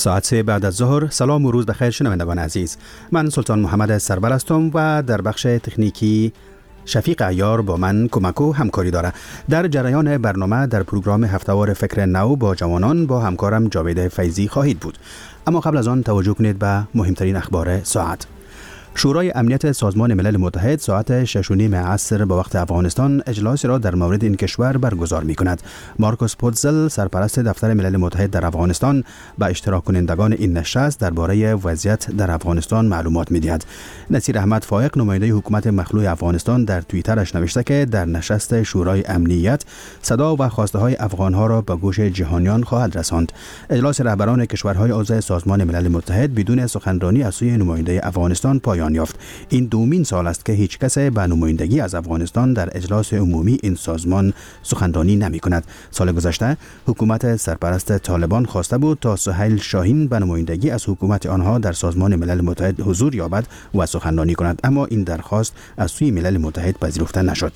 ساعت 3 بعد از ظهر. سلام و روز بخیر شنوندگان عزیز. من سلطان محمد سرور هستم و در بخش تکنیکی شفیق عیار با من کمک و همکاری داره. در جریان برنامه در پروگرام هفتهوار فکر نو با جوانان با همکارم جاوید فیضی خواهید بود. اما قبل از آن توجه کنید به مهمترین اخبار ساعت. شورای امنیت سازمان ملل متحد ساعت 6:30 عصر به وقت افغانستان اجلاسی را در مورد این کشور برگزار می کند. مارکوس پوتزل سرپرست دفتر ملل متحد در افغانستان به اشتراک کنندگان این نشست درباره وضعیت در افغانستان معلومات می دهد. نصیر احمد فائق نماینده حکومت مخلوع افغانستان در توییترش نوشته که در نشست شورای امنیت صدا و خواسته های افغان ها را به گوش جهانیان خواهد رساند. اجلاس رهبران کشورهای عضو سازمان ملل متحد بدون سخنرانی از سوی نماینده افغانستان پایان یافت. این دومین سال است که هیچ کس به نمایندگی از افغانستان در اجلاس عمومی این سازمان سخنرانی نمی کند. سال گذشته حکومت سرپرست طالبان خواسته بود تا سهیل شاهین به نمایندگی از حکومت آنها در سازمان ملل متحد حضور یابد و سخنرانی کند، اما این درخواست از سوی ملل متحد پذیرفته نشد.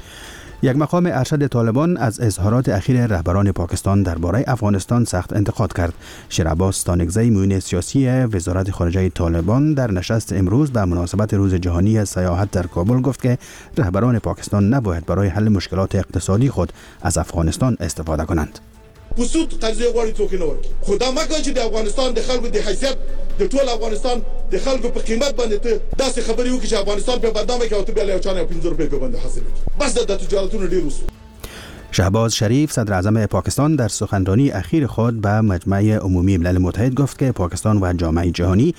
یک مقام ارشد طالبان از اظهارات اخیر رهبران پاکستان درباره افغانستان سخت انتقاد کرد. شیرعباس تانکزی معین سیاسی وزارت خارجه طالبان در نشست امروز به مناسبت روز جهانی سیاحت در کابل گفت که رهبران پاکستان نباید برای حل مشکلات اقتصادی خود از افغانستان استفاده کنند. پسود قضیه غواړي څوک نه ورکړي. خدا مګر چې د افغانستان د خلکو د حیثیت د ټول افغانستان د خلکو په قیمت باندې ته داسې خبرې وکړي چې افغانستان په بدنامه کې او ته بیا له 450 روپۍ په باندې حاصل کړي. بس د تجارتونو ډیر وسو. شهباز شریف صدر اعظم پاکستان در سخنرانی اخیر خود به مجمع عمومی ملل متحد گفت که پاکستان و جامعه جهانی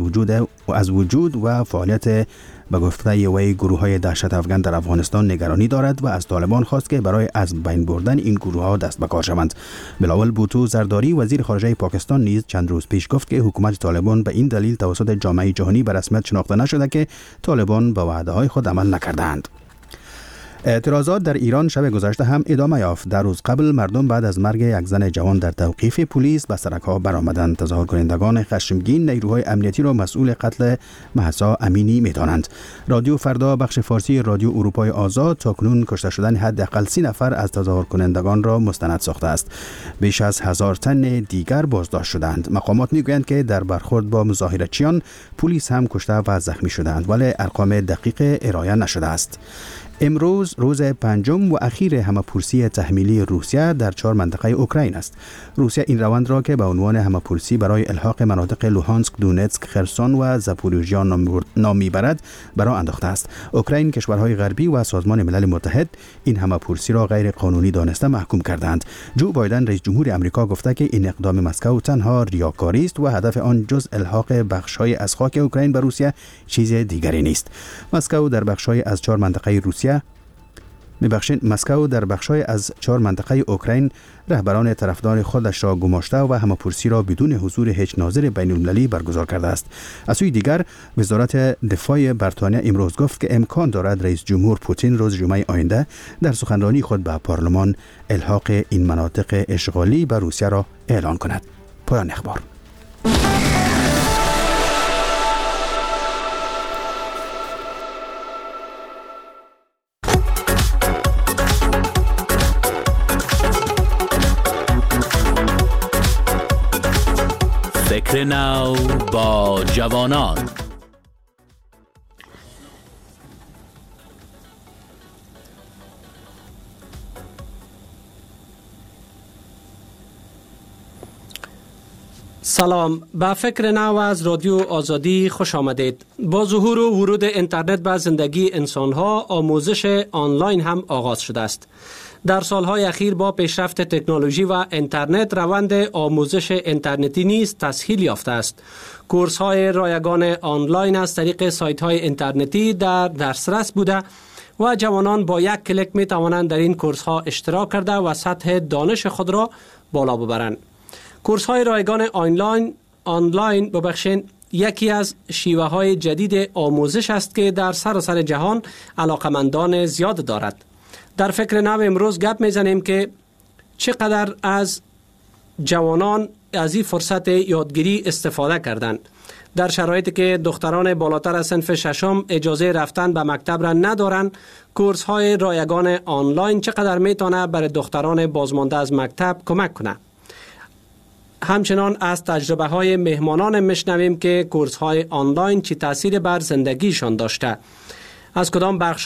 از وجود و فعالیت به گفته وی گروه‌های دهشت افغان در افغانستان نگرانی دارد و از طالبان خواست که برای از بین بردن این گروه‌ها دست به کار شوند. بلاول بوتو زرداری وزیر خارجه پاکستان نیز چند روز پیش گفت که حکومت طالبان به این دلیل توسط جامعه جهانی به رسمیت شناخته نشده که طالبان به وعده‌های خود عمل نکردند. اعتراضات در ایران شب گذشته هم ادامه یافت. در روز قبل مردم بعد از مرگ یک زن جوان در توقیف پلیس به سرک‌ها برآمدند. تظاهر کنندگان خشمگین نیروهای امنیتی را مسئول قتل مهسا امینی می‌دانند. رادیو فردا بخش فارسی رادیو اروپای آزاد تاکنون کشته شدن حداقل 30 نفر از تظاهر کنندگان را مستند ساخته است. بیش از 1000 تن دیگر بازداشت شدند. مقامات میگویند که در برخورد با مظاهرچیان پلیس هم کشته و زخمی شدند، ولی ارقام دقیق ارائه نشده است. امروز روز پنجم و اخیر همه‌پرسی تحمیلی روسیه در 4 منطقه اوکراین است. روسیه این روند را که به عنوان همه‌پرسی برای الحاق مناطق لوهانسک، دونتسک، خرسون و زاپوریژیا نام میبرد برای انداخته است. اوکراین، کشورهای غربی و سازمان ملل متحد این همه‌پرسی را غیر قانونی دانسته محکوم کردند. جو بایدن رئیس جمهور آمریکا گفته که این اقدام مسکو تنها ریاکاری است و هدف آن جز الحاق بخش‌های از خاک اوکراین به روسیه چیز دیگری نیست. مسکو در بخش‌های از 4 منطقه اوکراین رهبران طرفدار خودش را گماشته و همه‌پرسی را بدون حضور هیچ ناظر بین‌المللی برگزار کرده است. از سوی دیگر وزارت دفاع بریتانیا امروز گفت که امکان دارد رئیس جمهور پوتین روز جمعه آینده در سخنرانی خود به پارلمان الحاق این مناطق اشغالی به روسیه را اعلان کند. پایان اخبار. فکر نو با جوانان. سلام، به فکر نو از رادیو آزادی خوش آمدید. با ظهور و ورود اینترنت به زندگی انسانها، آموزش آنلاین هم آغاز شده است. در سالهای اخیر با پیشرفت تکنولوژی و اینترنت روند آموزش اینترنتی نیز تسهیل یافته است. کورس‌های رایگان آنلاین از طریق سایت‌های اینترنتی در دسترس بوده و جوانان با یک کلیک می توانند در این کورس‌ها اشتراک کرده و سطح دانش خود را بالا ببرند. کورس‌های رایگان آنلاین یکی از شیوه‌های جدید آموزش است که در سراسر جهان علاقمندان زیاد دارد. در فکر نو امروز گپ میزنیم که چقدر از جوانان از این فرصت یادگیری استفاده کردند. در شرایطی که دختران بالاتر از صنف ششم اجازه رفتن به مکتب را ندارند، کورس های رایگان آنلاین چقدر میتونه برای دختران بازمانده از مکتب کمک کنه؟ همچنان از تجربه های مهمانان میشنویم که کورس های آنلاین چی تأثیر بر زندگیشان داشته. از کدام بخش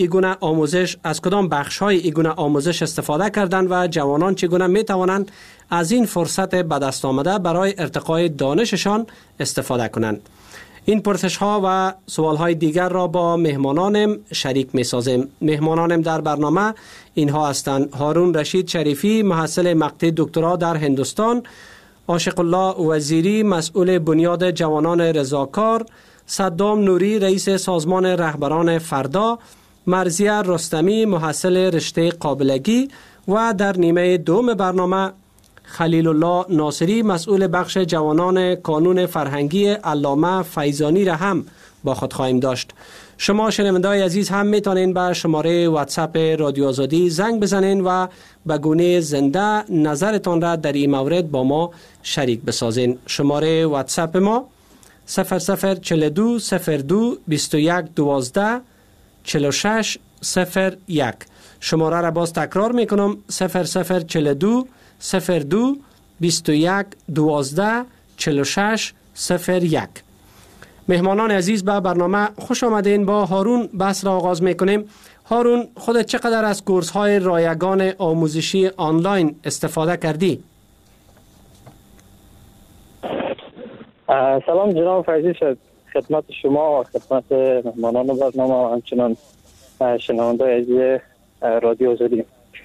های ایگونه آموزش استفاده کردند و جوانان چگونه می توانند از این فرصت به دست آمده برای ارتقای دانششان استفاده کنند. این پرسش ها و سوال های دیگر را با مهمانانم شریک می سازیم. مهمانانم در برنامه اینها هستند: هارون رشید شریفی، محصل مقطع دکترا در هندوستان، عاشق الله وزیری، مسئول بنیاد جوانان رضاکار، صدام نوری، رئیس سازمان رهبران فردا، مرزیه رستمی، محصل رشته قابلگی و در نیمه دوم برنامه خلیل الله ناصری، مسئول بخش جوانان کانون فرهنگی علامه فیضانی را هم با خود خواهیم داشت. شما شنونده‌های عزیز هم میتونین به شماره واتساپ رادیو آزادی زنگ بزنین و به گونه زنده نظرتان را در این مورد با ما شریک بسازین. شماره واتساپ ما 0042 02 21 12 46 01. شماره را باز تکرار میکنم: 0042 02 21 12 46 01. مهمانان عزیز، به برنامه خوش آمدین. با هارون بحث را آغاز میکنیم. هارون، خودت چقدر از کورس های رایگان آموزشی آنلاین استفاده کردی؟ سلام جناب فیضی، خدمت شما و خدمت مهمانان برنامه و همچنان شنونده عزیز رادیو آزادی.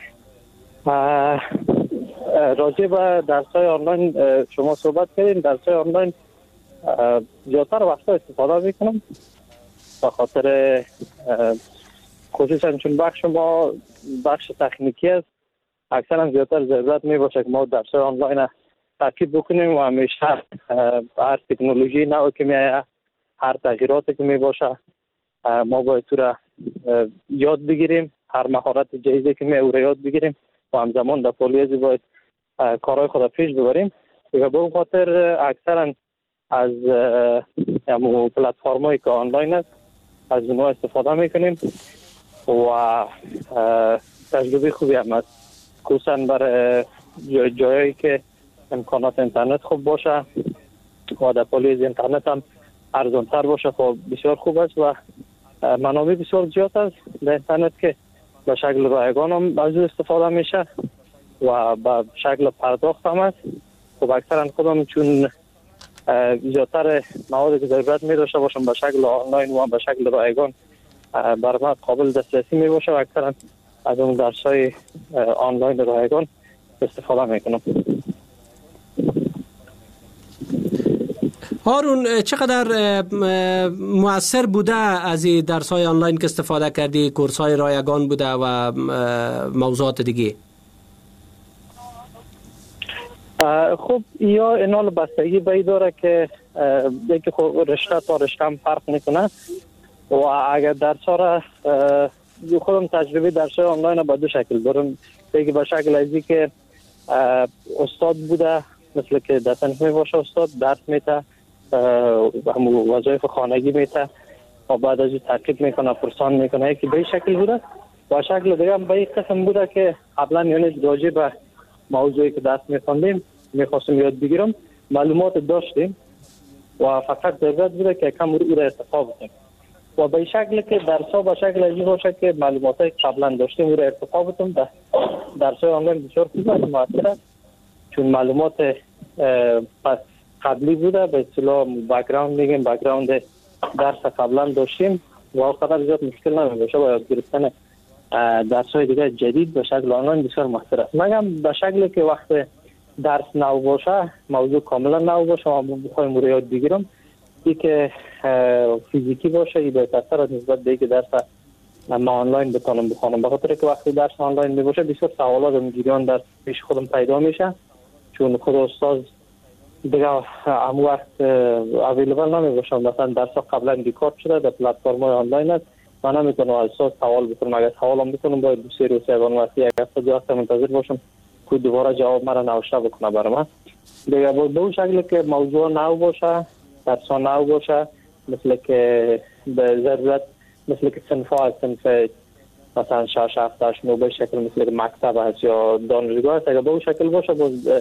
راجع به درس‌های آنلاین شما صحبت کردین. درس‌های آنلاین زیادتر وقتا استفاده میکنم به خاطر خصوصا چون بخش ما بخش تکنیکی است، اکثرا زیادتر ضرورت میباشه که ما درس‌های آنلاین تعقیب بکنیم و همیشه هر تکنولوژی نوی که میایه، هر تغییراتی که میباشه ما باید تو را یاد بگیریم، هر مهارت جدیدی که میایه او را یاد بگیریم و همزمان در پالیزی باید کارهای خود پیش ببریم. و به اون خاطر اکثرا از پلتفرمایی که آنلاین است از اونها استفاده میکنیم و تجربه خوبی هم است، خصوصا برای جایی که امکانات اینترنت خوب باشه و در پالیز اینترنت هم ارزانتر باشه. خب بسیار خوب است و منابع بسیار زیاد است در اینترنت که به شکل رایگان هم از استفاده میشه و به شکل پرداخت هم است. خب اکثرا خودم چون زیادتر مواد که ضرورت می داشته باشم به شکل آنلاین و به شکل رایگان برای من قابل دسترسی می باشه و اکثرا از اون درس‌های آنلاین رایگان استفاده میکنم. هارون، چقدر مؤثر بوده از این درس‌های آنلاین که استفاده کردی؟ کورس‌های رایگان بوده و موضوعات دیگه؟ خب یا اینال بستگی به داره که یکی رشته تا رشته هم فرق میکنه و اگر درس‌ها را خودم تجربه درس‌های آنلاین با دو شکل دارم. یکی به شکل ازی که استاد بوده، مثل که در صنف می باشه استاد درس میده، همون وظایف خانگی میده و بعد از این ترکیب میکنه، پرسان میکنه. یکی به این شکل بوده و شکل دیگه هم به این قسم بوده که قبلا یعنی راجع به موضوعی که درس میخوندیم میخواستم یاد بگیرم، معلومات داشتیم و فقط ضرورت بوده که کم او را ارتقا بدیم و به شکل که درس‌ها به شکل ازی باشه که معلوماتی قبلا داشتیم او را ارتقا بدیم. درس‌های آنلاین بسیار خوب است، مؤثر است، چون معلومات قبلی بوده، به اصطلاح بک‌گراند میگیم، بک‌گراند درس قبلا داشتیم و اونقدر زیاد مشکل نمیشه با یاد گرفتن درس‌های دیگه جدید به شکل آنلاین بسیار مؤثر است. مگم به شکلی که وقت درس نو باشه، موضوع کاملا نو باشه و ما بخوایم رو یاد بگیرم، ای که فیزیکی باشه، ای بهتر از نسبت به اینکه درس ما آنلاین بتونم بخونم. به خاطر که وقتی درس آنلاین میباشه بسیار سوالات و میگیران در پیش خودم پیدا میشه، چون خود استاد دیگه هم وقت اویلیبل نمیباشه. مثلا درس قبلا ریکورد شده در پلتفرم‌های آنلاین است، من نمیتونم از استاد سوال بکنم. اگر سوالم بکنم باید دو سه روز وقتی یک هفته دو هفته منتظر باشم که دوباره جواب مرا نوشته بکنه برای من. دیگه به اون شکل که موضوع نو باشه، درس نو باشه، مثل که به ضرورت مثل که صنف مثلا 6 7 8 9 به شکل مثل که مکتب هست یا دانشگاه است، اگر به اون شکل باشه باز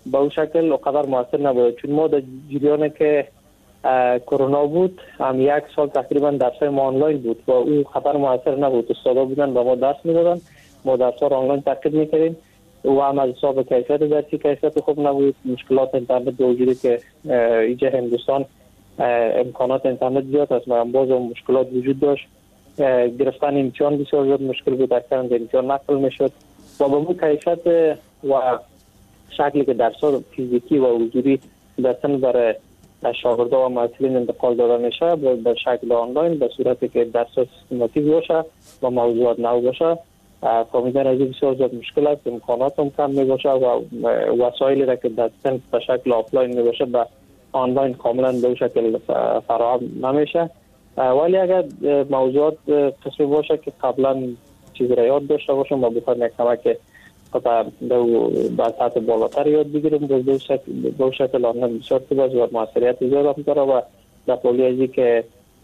به اون شکل اونقدر موثر نبود، چون ما در جریان که کرونا بود هم 1 سال تقریبا درسای ما آنلاین بود و اون خبر موثر نبود. استادا بودن به ما درس میدادن، ما درس‌ها را آنلاین تعقیب میکردیم و هم از حساب کیفیت درسی کیفیت خوب نبود. مشکلات اینترنت به وجودی که اینجا هندوستان امکانات اینترنت زیاد است و باز مشکلات وجود داشت. گرفتن امتحان بسیار زیاد مشکل بود، اکثرا امتحان نقل میشد و به اون کیفیت و شکلی که درس‌ها فیزیکی و حضوری درسن برای شاگردان و معلولین انتقال داده میشه به شکل آنلاین به صورتی که درس‌ها سیستماتیک باشه و موضوعات نو باشه. فهمیدن از این بسیار زیاد مشکل است، امکانات هم کم می باشه و وسایلی را که درسن به شکل آفلاین می باشه به آنلاین کاملا به شکل فراهم نمیشه. ولی اگر موضوعات قسمی باشه که قبلا چیز را یاد داشته باشم و بخوایم یک کمک به سطح بالاتر یاد بگیریم به شکل آنلاین بسیار خوب است و موثریت زیاد هم داره و در پولی ازی که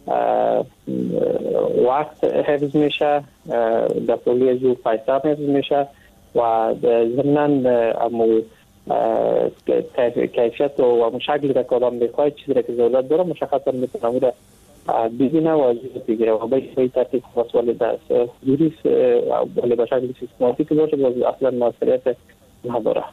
وقت حفظ میشه، در پولی ازی پیسه حفظ میشه و ضمناً کیفیت و شکلی را که آدم بخواهد چیزی را که ضرورت داره مشخصا میتونه را ببینه و از بگیره و به ترتیب خاص ولی در حضوری ولی به شکل سیستماتیک باشه باز اصلا موثریت نداره.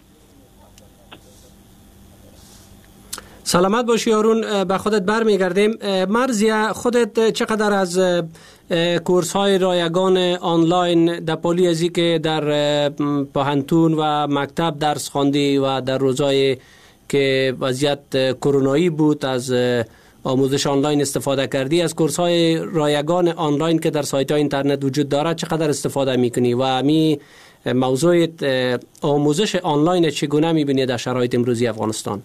سلامت باشی آرون، به خودت برمیگردیم. مرزیه، خودت چقدر از کورس های رایگان آنلاین در پولی ازی که در پوهنتون و مکتب درس خواندی و در روزهای که وضعیت کرونایی بود از آموزش آنلاین استفاده کردی، از کورس های رایگان آنلاین که در سایت های اینترنت وجود دارد چقدر استفاده میکنی و می موضوع آموزش آنلاین چگونه میبینی در شرایط امروزی افغانستان؟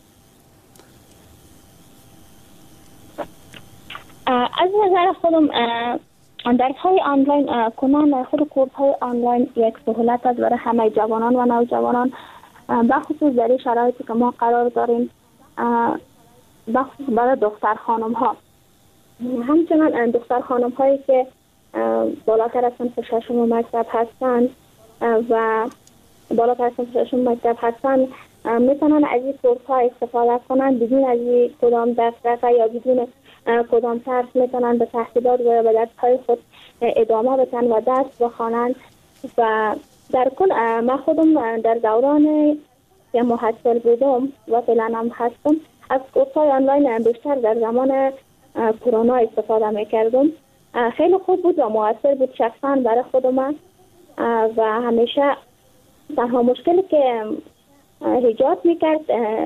از نظر خودم درس های آنلاین کنان خود کورس های آنلاین یک سهولت است برای همه جوانان و نوجوانان، بخصوص در این شرایطی که ما قرار داریم، بخصوص برای دختر خانم ها. همچنان دختر خانم هایی که بالاتر از صنف ششم مکتب هستند و بالاتر از صنف ششم مکتب هستند میتونن از این کورس ها استفاده کنند بدون از کدام دغدغه یا بدون کدام ترس میتونن به تحصیلات و به درس های خود ادامه بدن و درس بخوانند. و در کل من خودم در دوران که محصل بودم و فعلا هم هستم از کورس های آنلاین بیشتر در زمان کرونا استفاده میکردم. خیلی خوب بود و موثر بود شخصا برای خودم و همیشه تنها مشکلی که ایجاد میکرد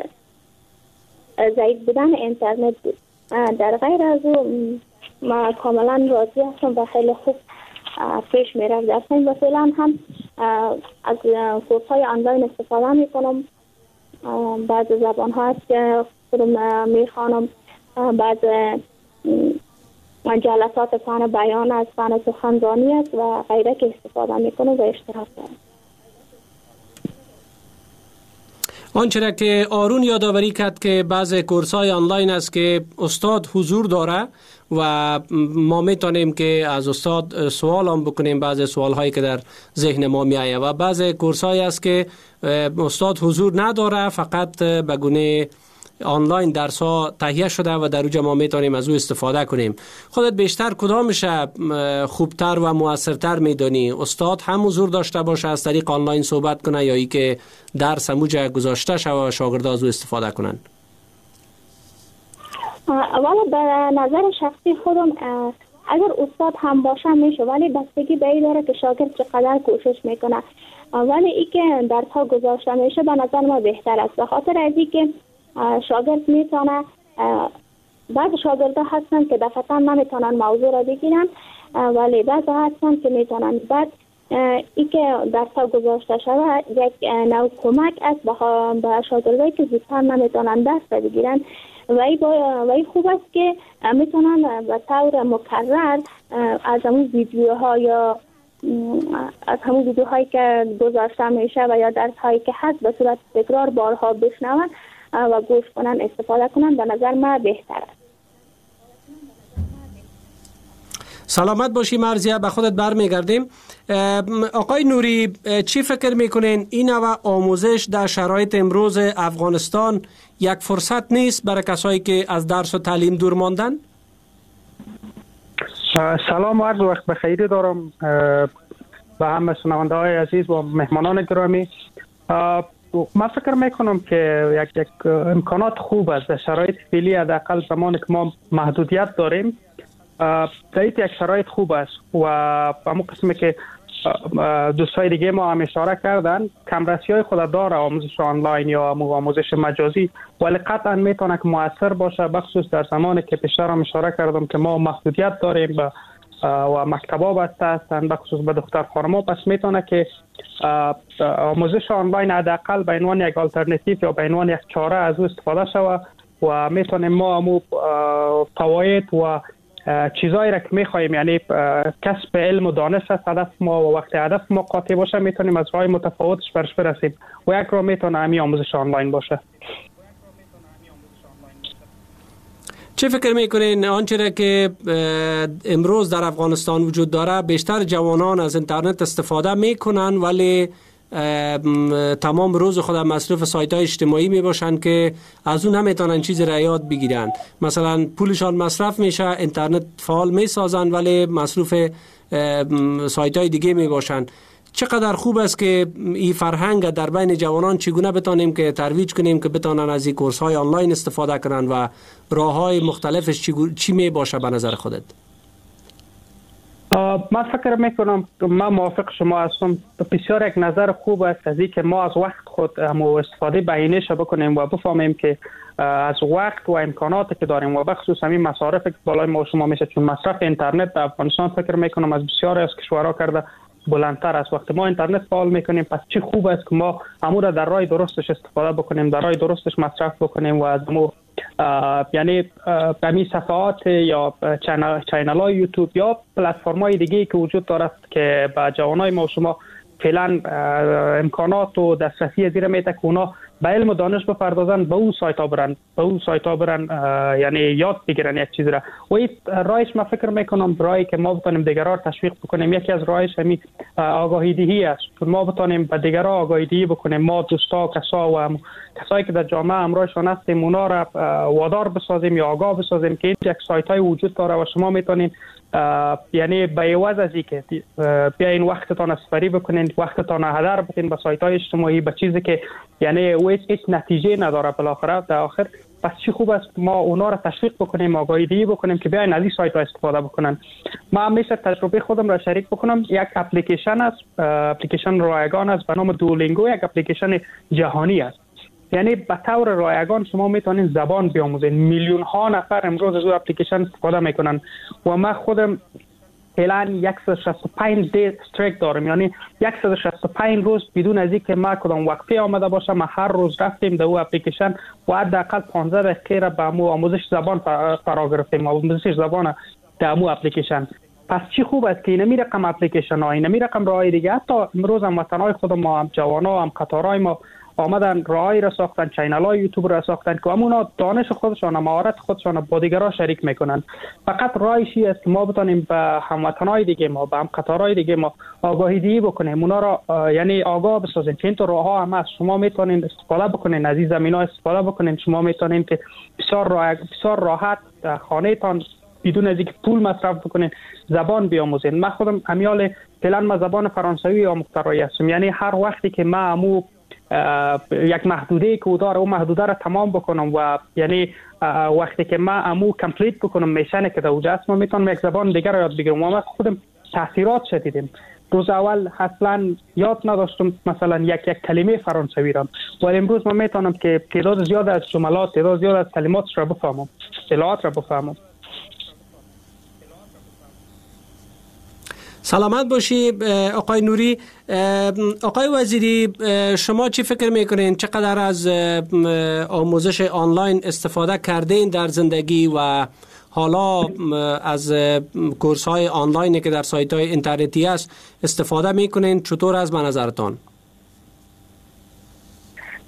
ضعیف بودن اینترنت بود. در غیر از اون ما کاملا راضی هستم و خیلی خوب پیش میرفت درسم و فعلا هم از کورس های آنلاین استفاده میکنم. بعض زبان ها هست که خودم میخوانم، بعض جلسات فن بیان است، فن سخنرانی است و غیره که استفاده میکنم و اشتراک دارم. آنچه که آرون یادآوری کرد که بعض کورس‌های آنلاین است که استاد حضور داره و ما میتونیم که از استاد سوال هم بکنیم، بعض سوال‌هایی که در ذهن ما میآید و بعض کورس‌هایی است که استاد حضور نداره، فقط به گونه آنلاین درس‌ها تهیه شده و در اونجا ما میتونیم از او استفاده کنیم. خودت بیشتر کدامش خوبتر و موثرتر میدونی؟ استاد هم حضور داشته باشه از طریق آنلاین صحبت کنه یا ای که درس همونجا گذاشته شده و شاگردان از او استفاده کنن؟ ولی به نظر شخصی خودم اگر استاد هم باشه میشه، ولی بستگی به این داره که شاگرد چقدر کوشش میکنه. ولی ای که درس‌ها گذاشته میشه به نظر ما بهتر است، به خاطر از این که شاگرد میتونه، بعض شاگرده هستن که دفعتا نمیتونن موضوع را بگیرن ولی بعض هستن که میتونن. بعد ای که درس‌ها گذاشته شده یک نوع کمک است به شاگردایی که زودتر نمیتونن درس بگیرن و ای خوب است که میتونن به طور مکرر از همون ویدیوها یا از همون ویدیوهایی که گذاشته میشه و یا درس‌هایی که هست به صورت تکرار بارها بشنون و گوش کنن، استفاده کنن، به نظر من بهتر است. سلامت باشی مرزیه، به خودت برمیگردیم. آقای نوری، چی فکر میکنین این نوع آموزش در شرایط امروز افغانستان یک فرصت نیست برای کسایی که از درس و تعلیم دور ماندن؟ سلام و عرض وقت بخیری دارم به همه شنونده های عزیز و مهمانان گرامی. من فکر میکنم که یک امکانات خوب است در شرایط فعلی، حداقل زمانی که ما محدودیت داریم دایت یک شرایط خوب است و همون قسمی که دوستای دیگه ما هم اشاره کردن کمرسی های خود داره آموزش آنلاین یا آموزش مجازی، ولی قطعا میتونه که مؤثر باشه، بخصوص در زمانی که پیشتر هم اشاره کردم که ما محدودیت داریم و مکتبا بسته هستند، بخصوص به دختر خانما، پس میتونه که آموزش آنلاین حداقل به عنوان یک آلترناتیو یا به عنوان یک چاره از او استفاده شود و میتونیم ما همو فواید و چیزایی را که میخوایم، یعنی کسب علم و دانش است هدف ما و وقتی هدف ما قاطع باشه میتونیم از راه متفاوتش برش برسیم و یک راه میتونه همین آموزش آنلاین باشه. چه فکر میکنین آنچه که امروز در افغانستان وجود داره، بیشتر جوانان از اینترنت استفاده میکنن ولی تمام روز خود مصرف سایت های اجتماعی می باشند که از اون نمیتونن چیزی را یاد بگیرن، مثلا پولشان مصرف میشه، اینترنت فعال می سازن ولی مصرف سایت های دیگه می باشند. چقدر خوب است که این فرهنگ در بین جوانان چگونه بتانیم که ترویج کنیم که بتانن از این کورس های آنلاین استفاده کنن و راه های مختلفش چی می باشه به نظر خودت؟ من فکر میکنم، من موافق شما هستم، بسیار یک نظر خوب است از این که ما از وقت خود استفاده بهینه‌اش بکنیم و بفهمیم که از وقت و امکاناتی که داریم و بخصوص همین مصارف که بالای ما شما میشه، چون مصرف اینترنت در افغانستان فکر میکنم از بسیاری از کشورها کرده بلندتر است. وقتی ما اینترنت فعال میکنیم پس چه خوب است که ما همون را در راه درستش استفاده بکنیم، در راه درستش مصرف بکنیم و از یعنی همین صفحات یا چینل های یوتیوب یا پلتفرم های دیگه که وجود دارد که با جوانای ما و شما فعلا امکانات و دسترسی زیر میده که اونا به علم و دانش بپردازن، به اون سایت ها برن یعنی یاد بگیرن یک چیز را. و این راهش من فکر میکنم راهی که ما بتونیم دیگران را تشویق بکنیم، یکی از راهش همین آگاهی دهی است، چون ما بتونیم به دیگران آگاهی دهی بکنیم، ما دوستا کسایی که در جامعه همراهشان هستیم اونا را وادار بسازیم یا آگاه بسازیم که یک سایت های وجود داره و شما میتونین یعنی به عوض از اینکه بیاین وقتتان اسپری بکنین، وقتتان هدر بدین به سایت های اجتماعی، به چیزی که یعنی هیچ نتیجه نداره بالاخره در آخر، پس چی خوب است ما اونا را تشویق بکنیم، آگاهی دهی بکنیم که بیاین از این سایت ها استفاده بکنن. ما همیشه تجربه خودم را شریک بکنم. یک اپلیکیشن است، اپلیکیشن رایگان است به نام دولینگو، یک اپلیکیشن جهانی است. یعنی به طور رایگان شما میتونین زبان بیاموزین. میلیون ها نفر امروز از اون اپلیکیشن استفاده میکنن و من خودم فعلا 165 دی استریک دارم، یعنی 165 روز بدون از اینکه ما کدام وقفه آمده باشه ما هر روز رفتیم در اون اپلیکیشن و حداقل 15 دقیقه را به آموزش زبان فرا گرفتیم، آموزش زبان در اون اپلیکیشن. پس چی خوب است که اینمی رقم اپلیکیشن ها، اینمی رقم راههای دیگه، حتی امروز هم وطنهای خود ما هم جوانا هم قطارهای ما آمدن راهی را ساختن، چینل های یوتیوب را ساختن که همونا دانش خودشان، مهارت خودشان با دیگران شریک میکنن. فقط راهش است که ما بتونیم به هموطنهای دیگه ما، به هم قطارهای دیگه ما آگاهی دهی بکنیم، اونا را یعنی آگاه بسازیم که این تو راه ها هم هست، شما میتونین استفاده بکنین، از این زمینا استفاده بکنین، شما میتونین که بسیار راحت خانه تان بدون از اینکه پول مصرف بکنین زبان بیاموزین. من خودم همیال فعلا ما زبان فرانسوی آموختاری هستم، یعنی هر وقتی که ما یک محدوده که داره اون محدوده را تمام بکنم و یعنی وقتی که ما کمپلیت بکنم میشنه که در اوجه است، ما میتونم یک زبان دیگر را یاد بگیرم. و ما خودم تاثیرات شدیدیم. روز اول اصلا یاد نداشتم مثلا یک کلمه فرانسوی را، ولی امروز من میتونم که تعداد زیاد از جملات، تعداد زیاد از کلمات را بفهمم، اصطلاحات را بفهمم. سلامت باشی آقای نوری. آقای وزیری، شما چی فکر میکنین؟ چقدر از آموزش آنلاین استفاده کردین در زندگی و حالا از کورس های آنلاینی که در سایت های اینترنتی است استفاده میکنین؟ چطور از به نظرتان؟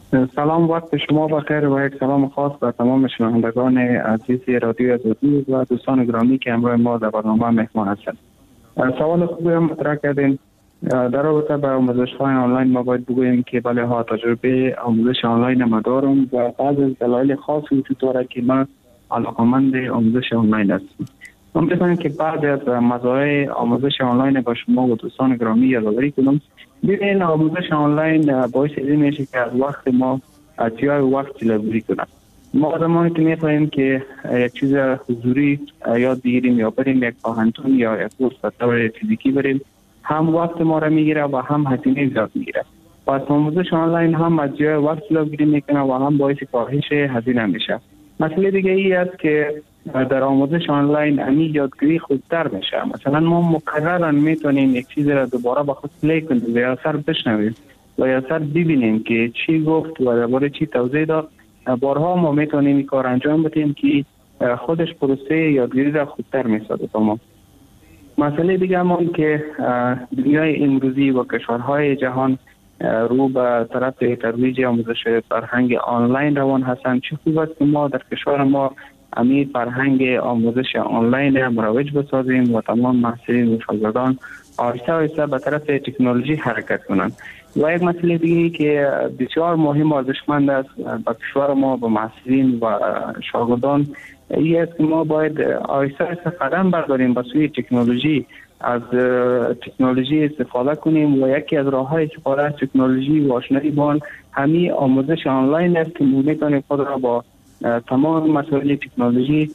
سلام، وقت شما بخیر و یک سلام خاص به تمام شنوندگان عزیز رادیو آزادی و دوستان گرامی که همراه ما در برنامه مهمان هستند. سوال خوبی هم مطرح کردین. در رابطه با آموزش‌های آنلاین ما باید بگوییم که بله ها، تجربه آموزش آنلاین ما دارم و بعض از دلایل خاصی وجود داره که من علاقه‌مند آموزش آنلاین هستم. من بگم که بعضی از مزایای آموزش آنلاین با شما و دوستان گرامی یادآوری کنم. ببین، آموزش آنلاین باعث این میشه که از وقت ما از جای وقت جلوگیری کنه. ما زمانی که می‌خواهیم که یک چیز حضوری یاد بگیریم یا بریم یک پاهنتون یا یک کورس به طور فیزیکی بریم، هم وقت ما را میگیره و هم هزینه زیاد میگیره. پس آموزش آنلاین هم از جای وقت جلوگیری میکنه و هم باعث کاهش هزینه میشه. مسئله دیگه ای است که در آموزش آنلاین امی یادگیری خودتر میشه. مثلا ما مکررا میتونیم یک چیز را دوباره با خود پلی کنیم و یا سر بشنویم و یا سر ببینیم که چی گفت و درباره چی توضیح داد. بارها ما میتونیم این کار انجام بدیم که خودش پروسه یادگیری را خودتر میسازه با ما. مسئله دیگه هم که دنیای امروزی و کشورهای جهان رو به طرف ترویج آموزش فرهنگ آنلاین روان هستند. چه خوب است که ما در کشور ما امی فرهنگ آموزش آنلاین مروج بسازیم و تمام محصلین و شاگردان آهسته آهسته به طرف تکنولوژی حرکت کنند. و یک مسئله دیگه که بسیار مهم و ارزشمند است به کشور ما و محصلین و شاگردان این است که ما باید آهسته آهسته قدم برداریم به سوی تکنولوژی، از تکنولوژی استفاده کنیم و یکی از راه‌های استفاده از تکنولوژی و آشنایی با آن همین آموزش آنلاین است که ما می‌توانیم خود را با تمام مسائل تکنولوژی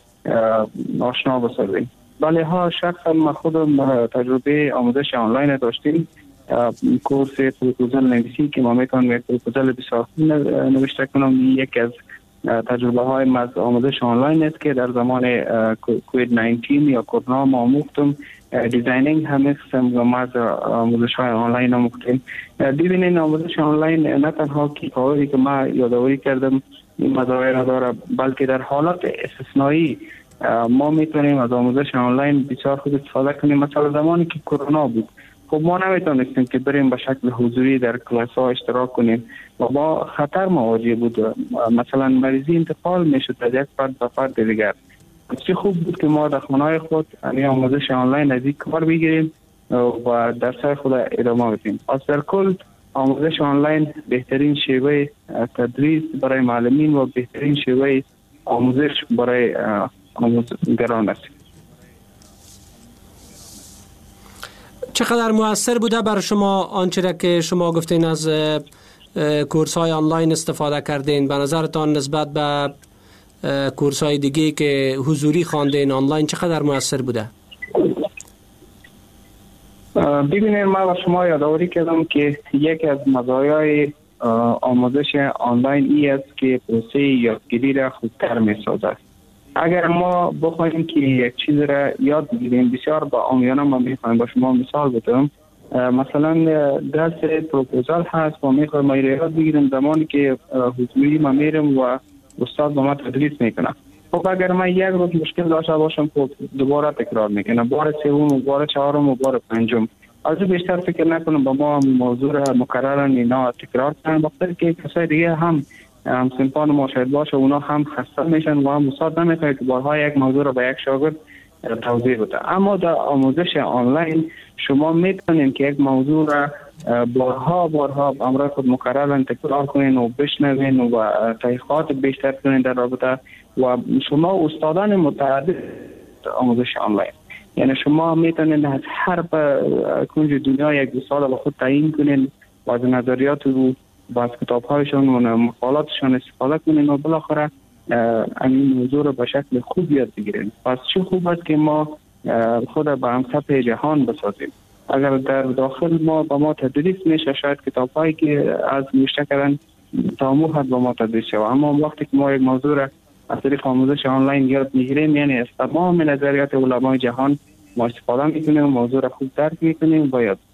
آشنا بسازیم. بله ها، شخصا من خودم تجربه آموزش آنلاین داشتیم. کورس پروپوزال نویسی که ما میتونم یک پروپوزال بسیار نوشته کنم، یکی از تجربه های آموزش آنلاین است که در زمان کووید 19 یا کرونا ما آموختم. دیزاینینگ هم از آموزش های آنلاین آموختیم. ببینید، آموزش آنلاین نه تنها کاری که ما یادآوری کردم این مزایای را داره، بلکه در حالات استثنایی ما میتونیم از آموزش آنلاین بسیار خوب استفاده کنیم. مثلا زمانی که کرونا بود، خب ما نمیتونستیم که بریم به شکل حضوری در کلاس ها اشتراک کنیم و با خطر مواجه بود. مثلا مریضی انتقال میشد از یک فرد به فرد دیگر. چه خوب بود که ما در خانه‌های خود این آموزش آنلاین از این کار بگیریم و درس‌های خود ادامه بدیم. از در کل آموزش آنلاین بهترین شیوه تدریس برای معلمین و بهترین شیوه آموزش برای آموزگاران است. چقدر مؤثر بوده بر شما آنچه را که شما گفتین از کورس های آنلاین استفاده کردین؟ به نظرتان نسبت به کورس های دیگه که حضوری خواندین آنلاین چقدر مؤثر بوده؟ ببینید، من با شما یادآوری کردم که یکی از مزایای آموزش آنلاین این است که پروسه یادگیری را خودتر می‌سازد. اگر ما بخوایم که یک چیز را یاد بگیریم، بسیار با عامیانه ما می‌خوایم با شما مثال بدم. مثلا درس پروپوزال هست و می‌خوایم ما یاد بگیریم زمانی که حضوری ما میرم و استاد با ما تدریس میکنه. خب اگر من یک روز مشکل داشته باشم، خب دوباره تکرار میکنم، بار سوم و بار چهارم و بار پنجم. از بیشتر فکر نکنم با ما موضوع را مکررا اینا تکرار کنن، وقتی که کسای دیگه هم همسنفان ما شاید باشه اونا هم خسته میشن و هم استاد نمیخواد که بارها یک موضوع را به یک شاگرد توضیح بده. اما در آموزش آنلاین شما میتونین که یک موضوع را بارها امروز خود مکررا تکرار کنین و بشنوین و تحقیقات بیشتر کنین در رابطه و شما استادان متعدد آموزش آنلاین، یعنی شما میتونین از هر کنج دنیا یک استاد با خود تعیین کنین و از نظریات و از کتاب‌هایشون و مقالاتشون استفاده کنین و بالاخره این موضوع رو به شکل خوب یاد بگیرین. پس چه خوب است که ما خود به هم سطح جهان بسازیم. اگر در داخل ما با ما تدریس میشه، شاید کتاب‌هایی که از نوشته کردن تمام حد با ما تدریس شود، اما وقتی که ما یک موضوع را از طریق آموزش آنلاین یاد میگیریم، یعنی از تمام نظریات علمای جهان ما استفاده میکنیم، موضوع را خوب درک میکنیم و یاد.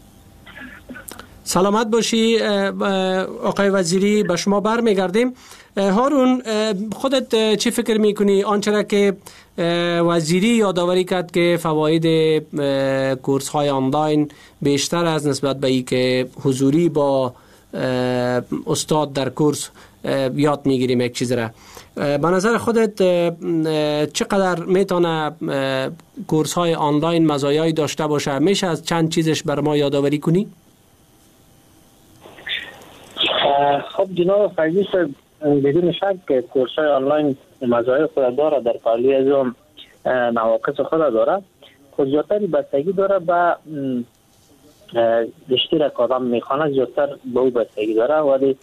سلامت باشی آقای وزیری، به شما برمیگردیم. هارون، خودت چی فکر میکنی آنچه که وزیری یادآوری کرد که فواید کورس های آنلاین بیشتر از نسبت به ای که حضوری با استاد در کورس یاد میگیریم یک چیز را، به نظر خودت چقدر میتونه کورس های آنلاین مزایایی داشته باشه؟ میشه از چند چیزش بر ما یادآوری کنی؟ خب جناب فیضی صاحب، بدون شک که کورس های آنلاین مزایای خود داره، در پالی از اون نواقص خود داره، خود زیادتر بستگی داره به رشته را که آدم میخوانه، زیادتر به او بستگی داره.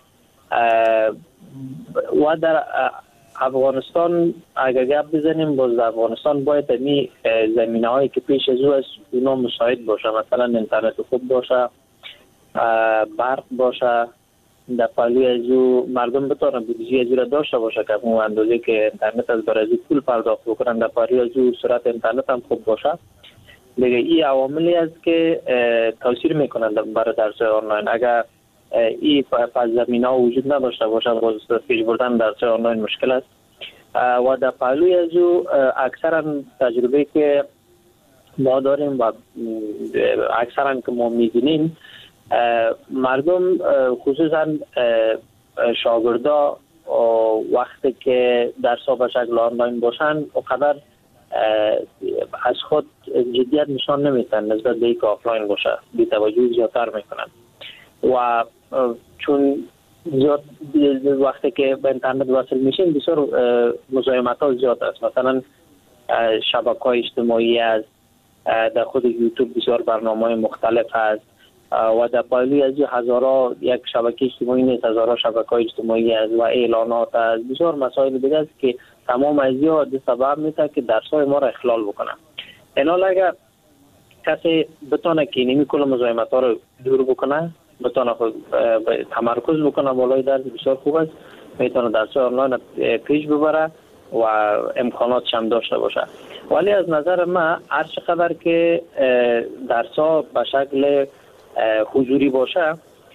و در افغانستان اگر گپ بزنیم، باز در افغانستان باید می زمینه هایی که پیش از او از اونا مساعد باشه، مثلا اینترنت خوب باشه، برق باشه، در پالی از او مردم بتونن بودجه از او را داشته باشه که اون اندازه که اینترنت از برای پول پرداخت بکنن، در پالی از او سرعت اینترنت هم خوب باشه. دیگه این عواملی است که تاثیر میکنن برای درس آنلاین. اگر این پس زمینه‌ها وجود نداشته باشه، باز پیش بردن درس آنلاین مشکل است. و در پهلوی از او اکثرا تجربه که ما داریم و اکثرا که ما می‌بینیم، مردم خصوصا شاگردا وقتی که درس‌ها به شکل آنلاین باشن اونقدر از خود جدیت نشان نمیدن نسبت به اینکه آفلاین باشه، بی‌توجهی زیادتر میکنن. و چون زیاد وقتی که به اینترنت وصل میشین بسیار مزاحمت‌ها زیاد است. مثلا شبکه‌های اجتماعی است، در خود یوتیوب بسیار برنامه‌های مختلف هست و در پایلی از هزارها یک شبکه اجتماعی نیست، هزارها شبکه‌های اجتماعی است و اعلانات است، بسیار مسائل دیگه است که تمام از اینها سبب میشه که درس‌های ما را اخلال بکنه. الان اگر کسی بتونه که اینمی کل مزاحمت‌ها رو دور بکنه، بتونه تمرکز بکنه بالای درس، بسیار خوب است، میتونه درس آنلاین پیش ببره و امکاناتش هم داشته باشه. ولی از نظر من هر چقدر که درس‌ها به شکل حضوری باشه،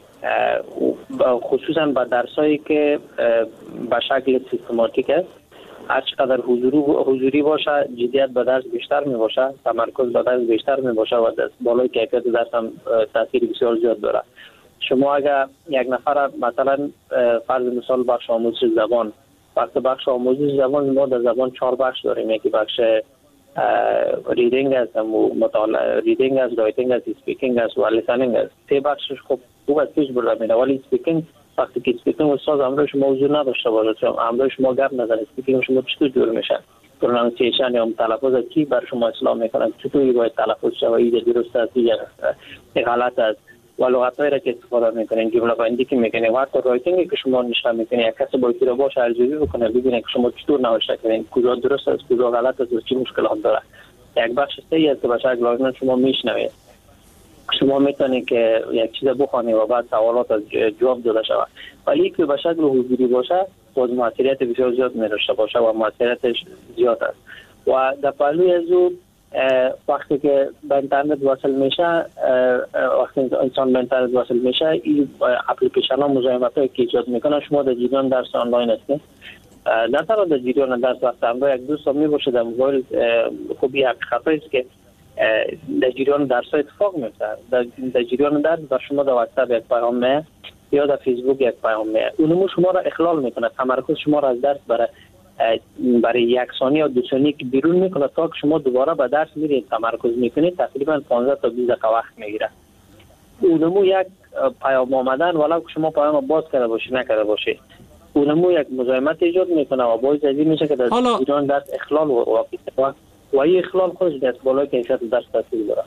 خصوصا به درسایی که به شکل سیستماتیک است، هر چقدر حضوری باشه جدیت به درس بیشتر می باشه، تمرکز به درس بیشتر می باشه و بالای کیفیت درس هم تاثیر بسیار زیاد داره. شما اگر یک نفر مثلا فرض مثال بخش آموزش زبان، وقتی بخش آموزش زبان ما در زبان 4 بخش داریم، یکی بخش ریدینگ است، مطالعه ریدینگ است، رایتینگ است، اسپیکینگ است و لیسنینگ است. 3 بخشش خب خوب از پیش برده میره، ولی اسپیکینگ وقتی که اسپیکینگ استاد امروز موضوع نداشته باشه، چون امروز شما گپ نزنید، اسپیکینگ شما چطور جور میشه، پرونانسیشن یا تلفظ کی بر شما اصلاح میکنن، چطوری باید تلفظ شه، این درست است یا غلط است، و لغتایی را که استفاده میکنین، جمله بندی که میکنین، و حتی رایتینگی که شما نشون میکنین، یک کسی باید رو باشه ارزیابی بکنه، ببینه که شما چطور نوشته کردین، کجا درست است، کجا غلط است و چه مشکلات داره. یک بخش سه است که به شکل آنلاین شما میشنوید، شما میتونید که یک چیز بخونید و بعد سوالات از جواب داده شود. ولی که به شکل حضوری باشه، باز موثریت بسیار زیاد می‌داشته باشه و موثریتش زیاد است. و در پهلوی از او وقتی که به اینترنت وصل میشه، وقتی انسان به اینترنت وصل میشه، این اپلیکیشن ها مزاحمت‌هایی که ایجاد میکنه، شما در جریان درس آنلاین هستید، نه تنها در جریان درس وقتی هم یک دوست می باشه در موبایل، خوبی حقیقت است که در جریان درس ها اتفاق میفته. در جریان درس در شما در واتساپ یک پیام میاد یا در فیسبوک یک پیام میاد، اونمو شما را اخلال میکنه، تمرکز شما را از درس برای 1 ثانیه یا 2 ثانیه که بیرون میکنه تا که شما دوباره به درس میرید تمرکز میکنید، تقریبا 15 تا 20 دقیقه وقت میگیره. اونمو یک پیام آمدن ولو که شما پیام باز کرده باشی نکرده باشی، اونمو یک مزاحمت ایجاد میکنه و باعث از این میشه که در جریان درس اخلال واقع بشه و این اخلال خودش دست بالای کیفیت درس تاثیر داره.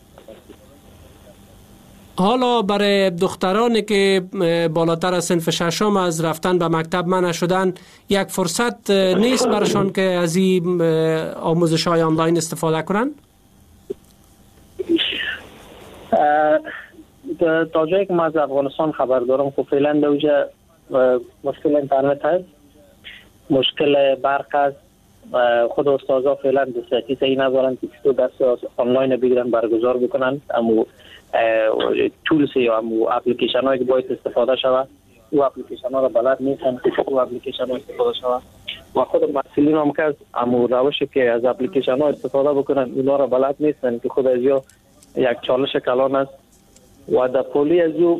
حالا برای دخترانی که بالاتر از صنف ششم از رفتن به مکتب منع شدن، یک فرصت نیست برشان که از این آموزش های آنلاین استفاده کنن؟ تا جایی که ما از افغانستان خبر دارم خب فعلا در اونجا مشکل اینترنت هست، مشکل برق هست، خود استاذا فعلا دسترسی صحیح ندارن که چطور درس آنلاین بگیرن برگزار بکنن، اما تولز یا اپلیکیشن هایی که باید استفاده شود او اپلیکیشن ها را بلد نیستن که او اپلیکیشن ها استفاده شود و خود مسئولین هم که از روشی که از اپلیکیشن ها استفاده بکنن اونا را بلد نیستن که خود از یک چالش کلان است و در پولی از او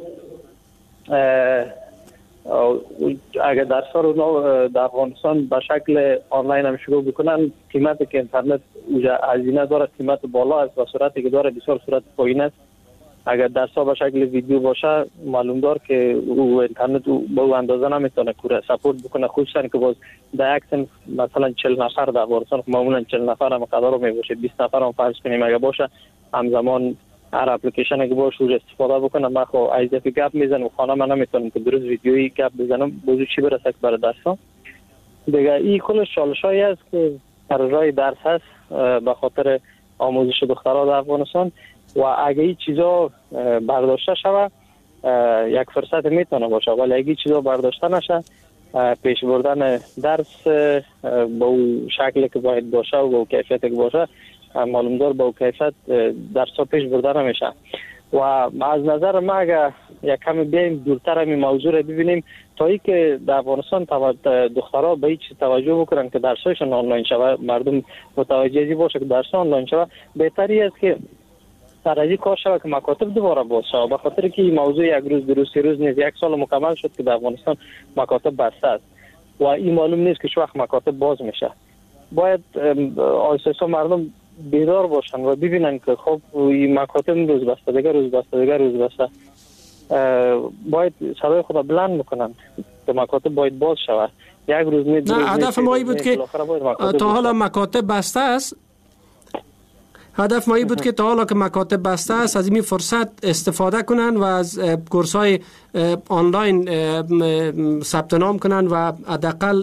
اگر در سال اونا در افغانستان به شکل آنلاین هم شروع بکنن قیمت که اینترنت هزینه داره قیمت بالا است و سرعتی که داره بسیار سرعت پایین است. اگر در سال به شکل ویدیو باشه معلوم دار که او اینترنت به او اندازه نمیتونه کوره سپورت بکنه خصوصا که باز در اکسن مثلا 40 نفر در افغانستان معمولا 40 نفر هم قدر می باشه 20 نفر هم فرض کنیم اگر باشه همزمان هر اپلیکیشنی که باشه رو استفاده بکنم من خو از دفعه گپ میزنم و خانه من نمیتونم که درست ویدیویی گپ بزنم بازو چی برسه که برای درسام دیگه این کلش چالشایی است که در راه درس هست به خاطر آموزش دخترها در افغانستان و اگه این چیزا برداشته شود یک فرصت میتونه باشه ولی اگه این چیزا برداشته نشه پیش بردن درس با اون شکلی که باید باشه و با کیفیتی که باشه معلوم دار با اون کیفیت درسا پیش برده نمیشه و از نظر ما اگه یک کمی بیایم دورتر این موضوع رو ببینیم تا ای که در افغانستان دخترها به این چیز توجه بکنن که درسایشون آنلاین شود مردم متوجه باشه که درس آنلاین شود بهتری است که سر از این کار شود که مکاتب دوباره باز شود به خاطر که این موضوع یک روز دو روز نیست یک سال مکمل شد که در افغانستان مکاتب بسته است و این معلوم نیست که چه وقت مکاتب باز میشه باید آساسا مردم بیدار باشن و ببینن که خب این مکاتب روز بسته دیگه روز بسته باید صدای خود بلند بکنن که مکاتب باید باز شود یک روز نیست نه هدف ما بود که تا حالا مکاتب بسته است هدف ما بود که تا حالا که مکاتب بسته است از این فرصت استفاده کنن و از کورس‌های آنلاین ثبت نام کنن و حداقل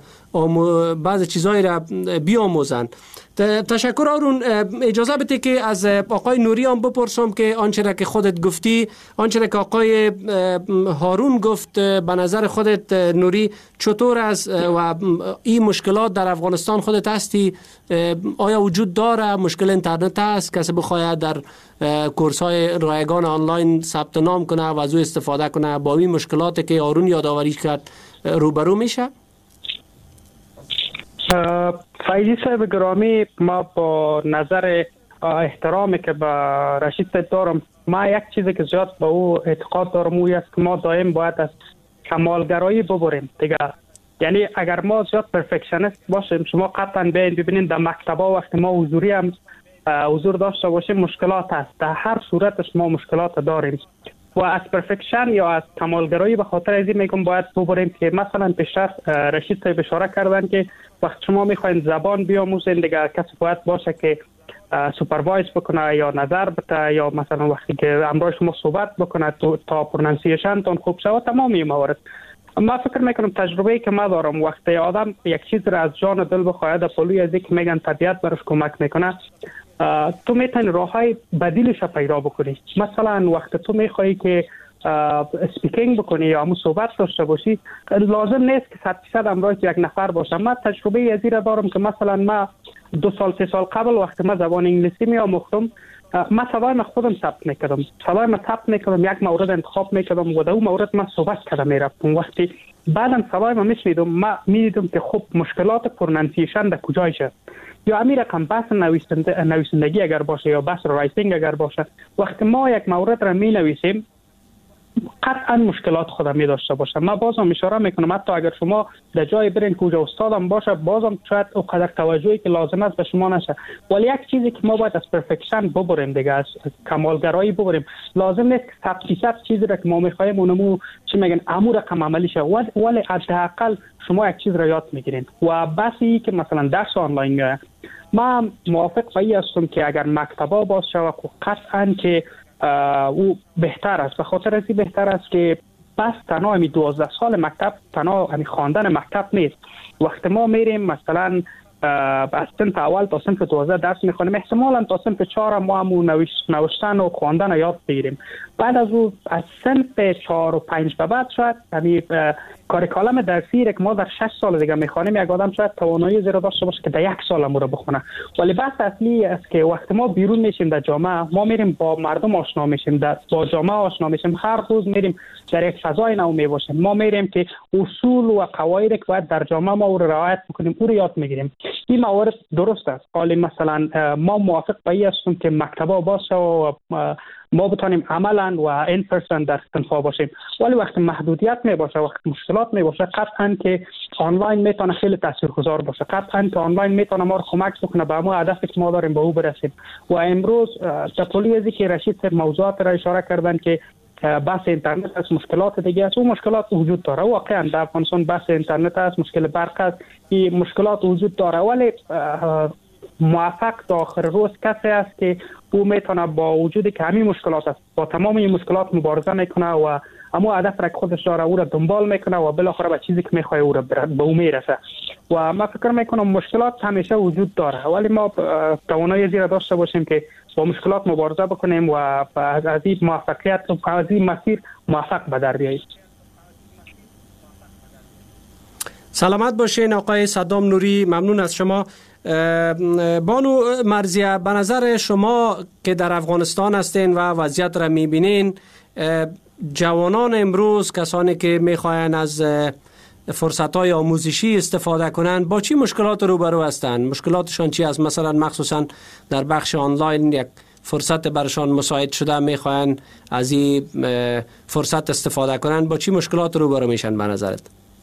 بعض چیزایی را بیاموزن. تشکر آرون. اجازه بده که از آقای نوری هم بپرسم که آنچه را که خودت گفتی آنچه را که آقای هارون گفت به نظر خودت نوری چطور است و این مشکلات در افغانستان خودت هستی آیا وجود داره مشکل اینترنت هست کسی بخواهد در کورس‌های رایگان آنلاین ثبت نام کنه و از او استفاده کنه با این مشکلاتی که آرون یادآوری کرد روبرو میشه؟ فایزی صاحب گرامی ما با نظر احترامی که به رشید صاحب دارم ما یک چیزی که زیاد به او اعتقاد دارم اوی است که ما دائم باید از کمالگرایی ببریم دیگه یعنی اگر ما زیاد پرفکشنیست باشیم شما قطعا بیاین ببینید در مکتبا وقتی ما حضوری هم حضور داشته باشیم مشکلات هست در هر صورتش ما مشکلات داریم و از پرفکشن یا از کمالگرایی به خاطر از این میگم باید ببریم که مثلا پیشتر رشید صاحب اشاره کردن که وقت شما میخواین زبان بیاموزین دیگه کسی باید باشه که سوپروایز بکنه یا نظر بده یا مثلا وقتی که همراه شما صحبت بکنه تا پرونانسیشن تون خوب شود تمامی موارد ما فکر میکنم تجربه‌ای که ما دارم وقتی آدم یک چیز را از جان و دل بخواد در پلوی از اینکه میگن طبیعت برش کمک میکنه تو میتونی راههای بدیلش پیدا بکنی مثلا وقتی تو میخوایی که اسپیکینگ بکنی یا همون صحبت داشته باشی لازم نیست که 100% همراه یک نفر باشم من تجربه از این دارم که مثلا ما 2 سال 3 سال قبل وقتی من زبان انگلیسی میآموختم من صدای من خودم ثبت میکردم یک مورد انتخاب میکردم و در اون مورد من صحبت کردم میرفتم وقتی بعدم صدای من میشنیدم من میدیدم که خب مشکلات پرونانسیشن در کجایشه یا امیر رقم بحث نویسندگی اگر باشه یا بحث رایتینگ اگر باشه وقتی ما یک مورد را می نویسیم قطعا مشکلات خودم می داشته باشه من بازم اشاره میکنم حتی اگر شما در جای برین که استادم باشه بازم شاید اونقدر توجهی که لازم است به شما نشه ولی یک چیزی که ما باید از پرفکشن ببریم دیگه از کمالگرایی ببریم لازم نیست که 100% چیزی را که ما میخوایم اونمو چی میگن امور رقم عملی شه ولی حداقل شما یک چیز را یاد میگیرین و بسی که مثلا درس آنلاین ما موافق با این هستم که اگر مکتبا باز شود قطعا که او بهتر است به خاطر از این بهتر است که بس تنها همی 12 سال مکتب تنها همی خواندن مکتب نیست وقتی ما میریم مثلا از صنف اول تا صنف 12 درس میخوانیم احتمالا تا صنف 4 ما همون نوشتن و خواندن یاد بگیریم بعد از او از صنف 4 و 5 به بعد شاید همی کاریکالم درسی که ما در 6 سال دیگه میخوانیم، یک آدم شاید توانایی زیرا داشته باشه که در 1 سال امور بخونه. ولی بحث اصلی است که وقتی ما بیرون میشیم در جامعه، ما میریم با مردم آشنا میشیم، با جامعه آشنا میشیم، هر روز میریم در یک فضای نو میباشیم، ما میریم که اصول و قواعدی که باید در جامعه ما رو رعایت بکنیم او رو یاد میگیریم. این موارد درست است. حالا مثلا ما موافق به این هستیم که مکتبا باشه و ما بتونیم عملا و این پرسن در استنفا باشیم، ولی وقتی محدودیت می باشه، وقتی مشکلات می باشه، قطعا که آنلاین میتونه خیلی تاثیرگذار باشه، قطعا که آنلاین میتونه ما رو کمک بکنه به همون هدفی که ما داریم به او برسیم. و امروز در طولی ازی که رشید صاحب موضوعات را اشاره کردن که بحث اینترنت است، مشکلات دیگه است، اون مشکلات وجود داره. واقعا در افغانستان بحث اینترنت است، مشکل برق است، این مشکلات وجود داره، ولی موفق تا آخر روز کسی است که او میتونه با وجودی که همین مشکلات است با تمام این مشکلات مبارزه میکنه و اما هدف را که خودش داره او را دنبال میکنه و بالاخره به چیزی که میخواد او را به او میرسه. و من فکر میکنم مشکلات همیشه وجود داره، ولی ما توانایی زیرا داشته باشیم که با مشکلات مبارزه بکنیم و از این موفقیت و از این مسیر موفق به در بیاییم. سلامت باشین آقای صدام نوری، ممنون از شما. بانو مرزیه، به نظر شما که در افغانستان هستین و وضعیت را میبینین، جوانان امروز، کسانی که میخواین از فرصت‌های آموزشی استفاده کنند، با چی مشکلات روبرو هستند؟ مشکلاتشان چی است؟ مثلا مخصوصا در بخش آنلاین یک فرصت برشان مساعد شده، میخواین از این فرصت استفاده کنند، با چی مشکلات روبرو میشن به نظرت؟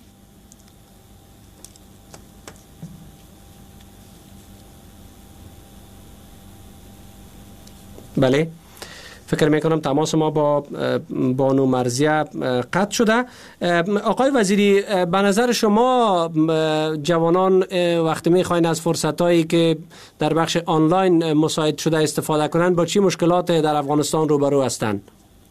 بله، فکر میکنم تماس ما با بانو مرزیه قطع شده. آقای وزیری، به نظر شما جوانان وقتی میخواین از فرصتایی که در بخش آنلاین مساعد شده استفاده کنند، با چی مشکلات در افغانستان روبرو هستند؟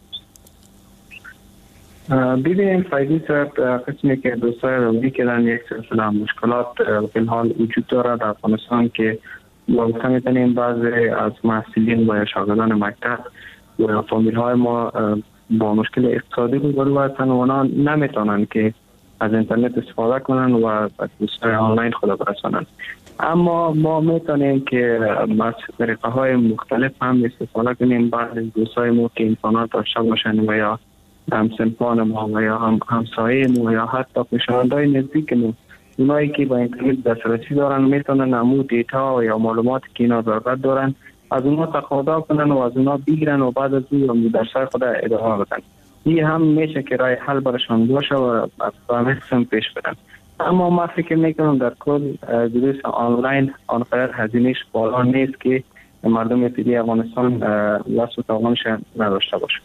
ببینیم فایدی صاحب، قسمی که دوستای روی کردن یک سلسله مشکلات فی الحال وجود داره در افغانستان که واقعا میتونیم بعضی از محصلین و شاگردان مکتب و فامیل های ما با مشکل اقتصادی روبرو هستند و اونا نمیتونن که از اینترنت استفاده کنن و کورس‌های آنلاین خود برسانن. اما ما میتونیم که از طریقه های مختلف هم استفاده کنیم. بعض دوستای ما که امکانات داشته باشن و یا همسنفان ما و یا همسایه ما یا حتی پیشاوندهای نزدیک ما، اونایی که با اینترنت دسترسی دارن میتونن امو دیتا یا معلومات که اینا ضرورت دارن از اونها تقاضا کنن و از اونها بگیرن و بعد از اون درسای خود ادامه بدن. این هم میشه که راه حل برشان باشه و به همین پیش برن. اما ما فکر میکنم در کل دروس آنلاین آنقدر هزینه‌اش بالا نیست که مردم ابتدایی افغانستان واسه توانش نداشته باشه.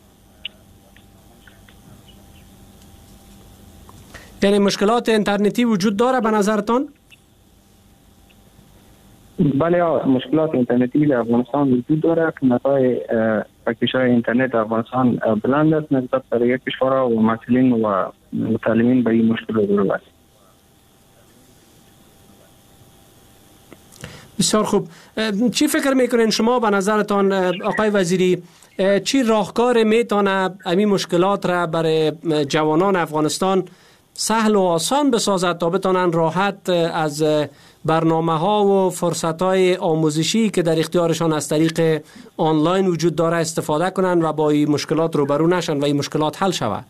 یعنی مشکلات اینترنتی وجود داره به نظرتان؟ بله، مشکلات اینترنتی در افغانستان وجود داره که نتای پکیش‌های اینترنت در افغانستان بلند است نسبت به دیگر کشورها و مسئولین و متعلمین به این مشکل روبرو است. بسیار خوب. چی فکر میکنین شما به نظرتان آقای وزیری، چی راهکار میتونه همین مشکلات را برای جوانان افغانستان سهل و آسان بسازد تا بتونن راحت از برنامه ها و فرصت های آموزشی که در اختیارشان از طریق آنلاین وجود داره استفاده کنن و با این مشکلات روبرو نشن و این مشکلات حل شود؟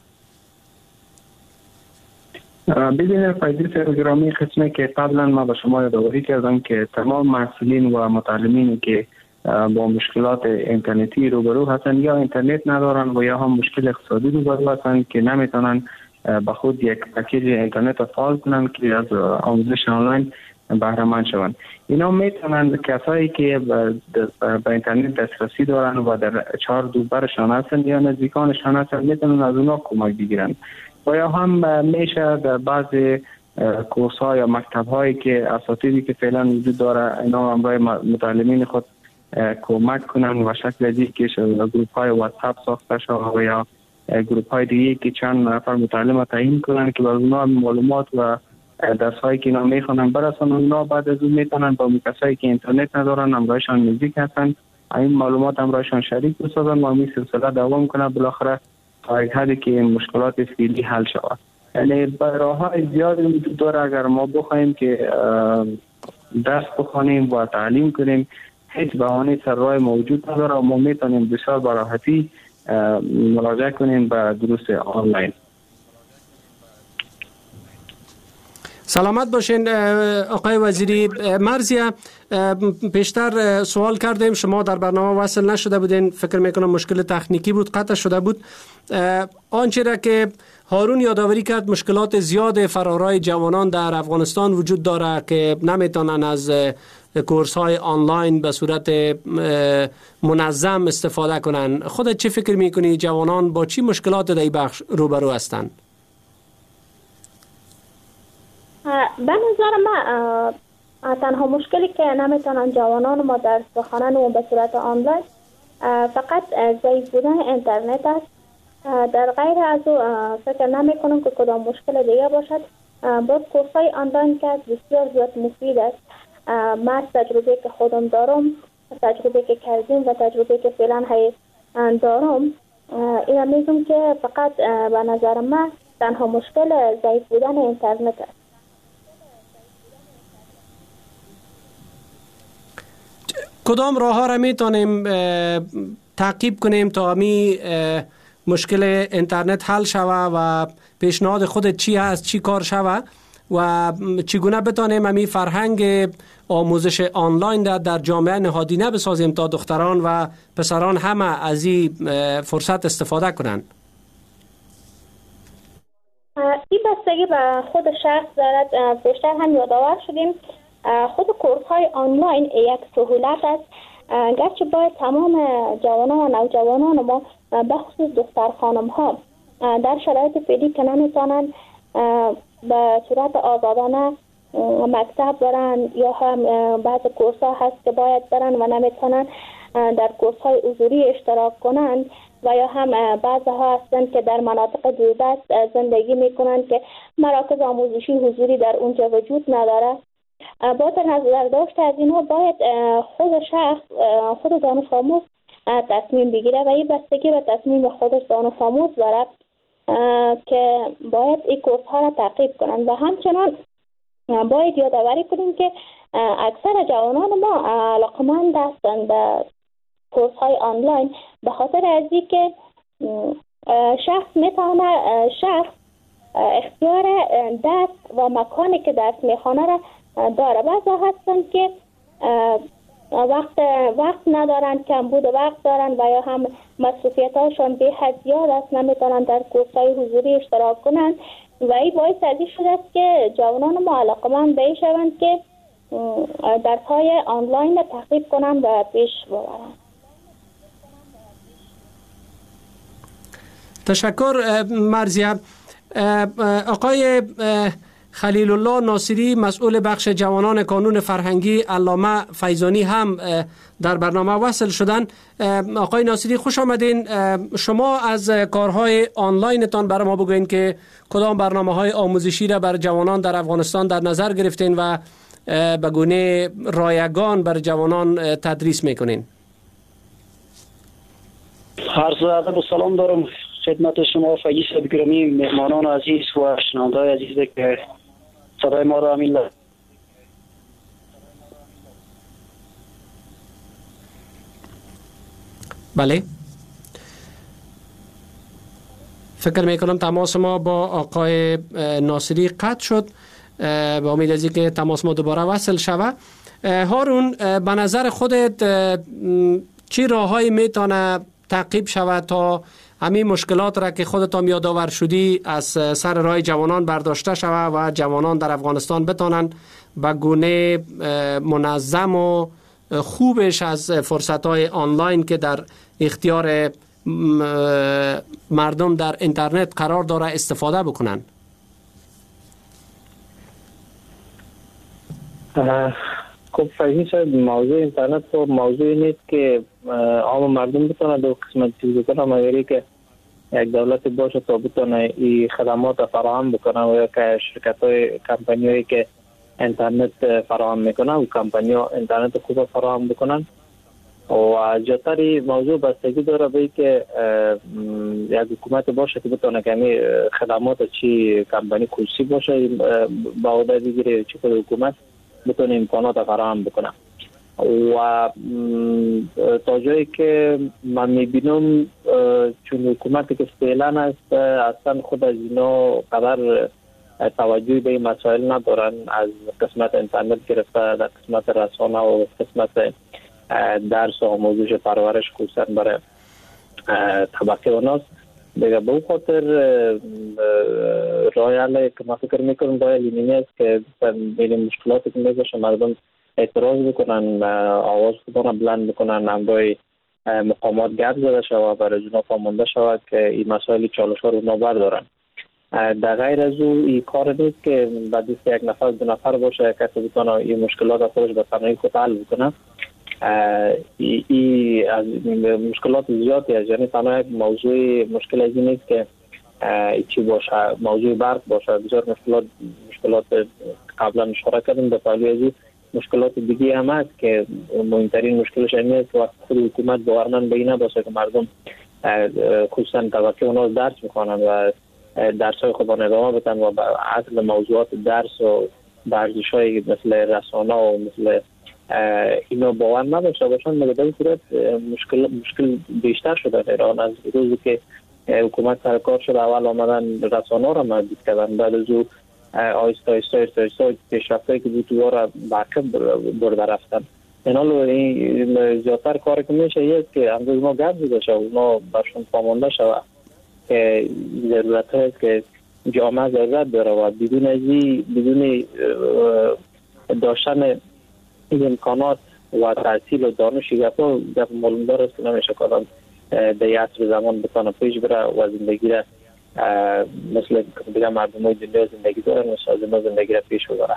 ببینید فایده گرامی، قسمی که قبلا ما به شما یادآوری کردم که تمام محصلین و متعلمین که با مشکلات اینترنتی روبرو هستن یا اینترنت ندارن و یا هم مشکل اقتصادی روبرو هستن که نمیتونن به خود یک پکیج اینترنت را فعال کنن که از آموزش آنلاین بهره مند شوند. اینا میتونن کسایی که به اینترنت دسترسی دارن و در 4 دوبرشان هستن یا نزدیکانشان هستن میتونن از اونا کمک بگیرن. و یا هم میشه در بعضی کورس ها یا مکتب هایی که اساتیدی که فعلا وجود داره اینا هم برای متعلمین خود کمک کنن و شکل دیگه گروپ های واتساپ ساخته شده و یا گروپ های دیگه که چند نفر متعلم تعیین کنن که باز اونا معلومات و درس هایی که اینا میخونن برسن اونا بعد از اون میتونن با کسایی که اینترنت ندارن همراهشان نزدیک هستن این معلومات همراهشان شریک بسازن و این سلسله دوام کنه بالاخره تا یک حدی که این مشکلات فعلی حل شود. یعنی راه‌های زیادی وجود داره. اگر ما بخوایم که درس بخوانیم و تعلیم کنیم، هیچ بهانه‌ای سر راه موجود نداره و ما میتونیم بسیار به راحتی مراجعه کنیم به دروس آنلاین. سلامت باشین آقای وزیری. مرزیه، پیشتر سوال کردیم، شما در برنامه وصل نشده بودین، فکر میکنم مشکل تکنیکی بود، قطع شده بود. آنچه را که هارون یادآوری کرد، مشکلات زیاد فرارای جوانان در افغانستان وجود داره که نمیتونن از کورس های آنلاین به صورت منظم استفاده کنن. خودت چه فکر میکنی جوانان با چی مشکلات در این بخش روبرو هستند؟ به نظر من تنها مشکلی که نمیتونن جوانان ما درس بخوانن و به صورت آنلاین فقط ضعیف بودن اینترنت است. در غیر از او فکر نمی کنم که کدام مشکل دیگه باشد. باز کورس های آنلاین که بسیار زیاد مفید است. من تجربه که خودم دارم، تجربه که کردیم و تجربه که فعلا دارم، این میگم که فقط به نظر من تنها مشکل ضعیف بودن اینترنت است. کدام راه ها را میتونیم تعقیب کنیم تا امی مشکل اینترنت حل شوه و پیشنهاد خودت چی هست، چی کار شوه و چگونه بتانیم امی فرهنگ آموزش آنلاین در جامعه نهادینه بسازیم تا دختران و پسران همه از این فرصت استفاده کنند؟ این بستگی به خود شخص دارد. بیشتر هم یادآور شدیم خود کورس های آنلاین یک سهولت است، گرچه باید تمام جوانان و نوجوانان ما به خصوص دختر خانم ها در شرایط فعلی که نمیتونن به صورت آزادانه مکتب برن یا هم بعض کورس ها هست که باید برن و نمیتونن در کورس های حضوری اشتراک کنند و یا هم بعض ها هستند که در مناطق دوردست زندگی میکنن که مراکز آموزشی حضوری در اونجا وجود نداره. با نظر داشت از اینها باید خود شخص، خود دانش آموز تصمیم بگیره و این بستگی به تصمیم خودش دانش آموز داره که باید این کورس ها را تعقیب کنند. و همچنان باید یادآوری کنیم که اکثر جوانان ما علاقمند هستند به کورس های آنلاین به خاطر از اینکه شخص میتونه اختیار درس و مکانی که درس میخوانه را داره. بعضا هستن که وقت ندارن، کمبود وقت دارن و یا هم مسئولیت هاشون به حد زیاد است، نمیتونن در کورس های حضوری اشتراک کنن و این باعث از این شده است که جوانان ما علاقمند به این شوند که درس های آنلاین تعقیب کنن و پیش ببرن. تشکر مرزیه. آقای خلیل الله ناصری، مسئول بخش جوانان کانون فرهنگی علامه فیضانی هم در برنامه وصل شدن. آقای ناصری خوش آمدین. شما از کارهای آنلاینتان برای ما بگوین که کدام برنامه‌های آموزشی را بر جوانان در افغانستان در نظر گرفتین و به گونه رایگان بر جوانان تدریس میکنین. عرض ادب و سلام دارم خدمت شما فیض گرامی، مهمانان عزیز و شنونده‌های عزیز که صدای ما را همین بله، فکر میکنم تماس ما با آقای ناصری قطع شد. با امید از اینکه تماس ما دوباره وصل شوه. هارون، به نظر خودت چی راههایی میتونه تعقیب شود تا همین مشکلات را که خودت هم یادآور شدی از سر راه جوانان برداشته شود و جوانان در افغانستان بتانند به گونه منظم و خوبش از فرصت‌های آنلاین که در اختیار مردم در اینترنت قرار داره استفاده بکنن؟ خب فهمی شاید موضوع اینترنت تو موضوعی نیست که عام مردم بتونه دو قسمت چیز بکنه، مگر که یک دولت باشه تا بتونه این خدمات فراهم بکنه و یا که شرکت‌های کمپانی‌هایی که اینترنت فراهم میکنن و کمپانی‌ها اینترنت خوب فراهم بکنن. و جاتری موضوع بستگی داره به که یک حکومت باشه که بتونه کمی خدمات چی کمپانی خصوصی باشه با عهده بگیره، چی خود حکومت بتونه امکانات فراهم بکنه. و تا جایی که من میبینم چون حکومتی که فعلا است اصلا خود از اینا قدر توجهی به این مسائل ندارن، از قسمت اینترنت گرفته در قسمت رسانه و قسمت درس و آموزش پرورش خصوصا برای طبقه اوناست. دیگه به اون خاطر راه حل که من فکر میکنم راه اینی است که بین مشکلاتی که میباشه مردم اعتراض بکنن، آواز خودشون بلند بکنن، همراه مقامات گپ زده شود برای جناب آمانده شود که این مسائل چالش ها رو اونا بردارن. در غیر از او این کار نیست که بعد یک نفر دو نفر باشه کسی بتونه این مشکلات خودش به تنهایی خود حل بکنه. این از مشکلات زیادی است، یعنی تنها یک موضوع مشکل از این نیست که چی باشه، موضوع برق باشه، بسیار مشکلات قبلا اشاره کردیم به پهلوی از مشکلات دیگه هم هست که مهمترین مشکلش این است که وقت خود حکومت باورمند به این نباشه که مردم خصوصا طبقه اونا درس میخوانن و درس های خودان ادامه بدن و اصل موضوعات درس و ورزش های مثل رسانه و مثل اینا باور نداشته باشن، مگه در این صورت مشکل بیشتر شده در ایران. از روزی که حکومت سر کار شد اول آمدن رسانه را محدود کردن، بعد از او آیسته پیشرفتایی که بود دوباره برکب برده رفتن. این حال زیادتر کاری که میشه یه که امروز ما گپ زده شد اونا برشون پامانده شود که ضرورت هست که جامعه ضرورت داره و بدون داشتن امکانات و تحصیل و دانش گپ معلوم داره است که نمیشه کردن در یه عصر زمان بتانه پیش بره و زندگی را مثل دیگه مردم های دنیا زندگی دارن و شازم زندگی را پیش ببره.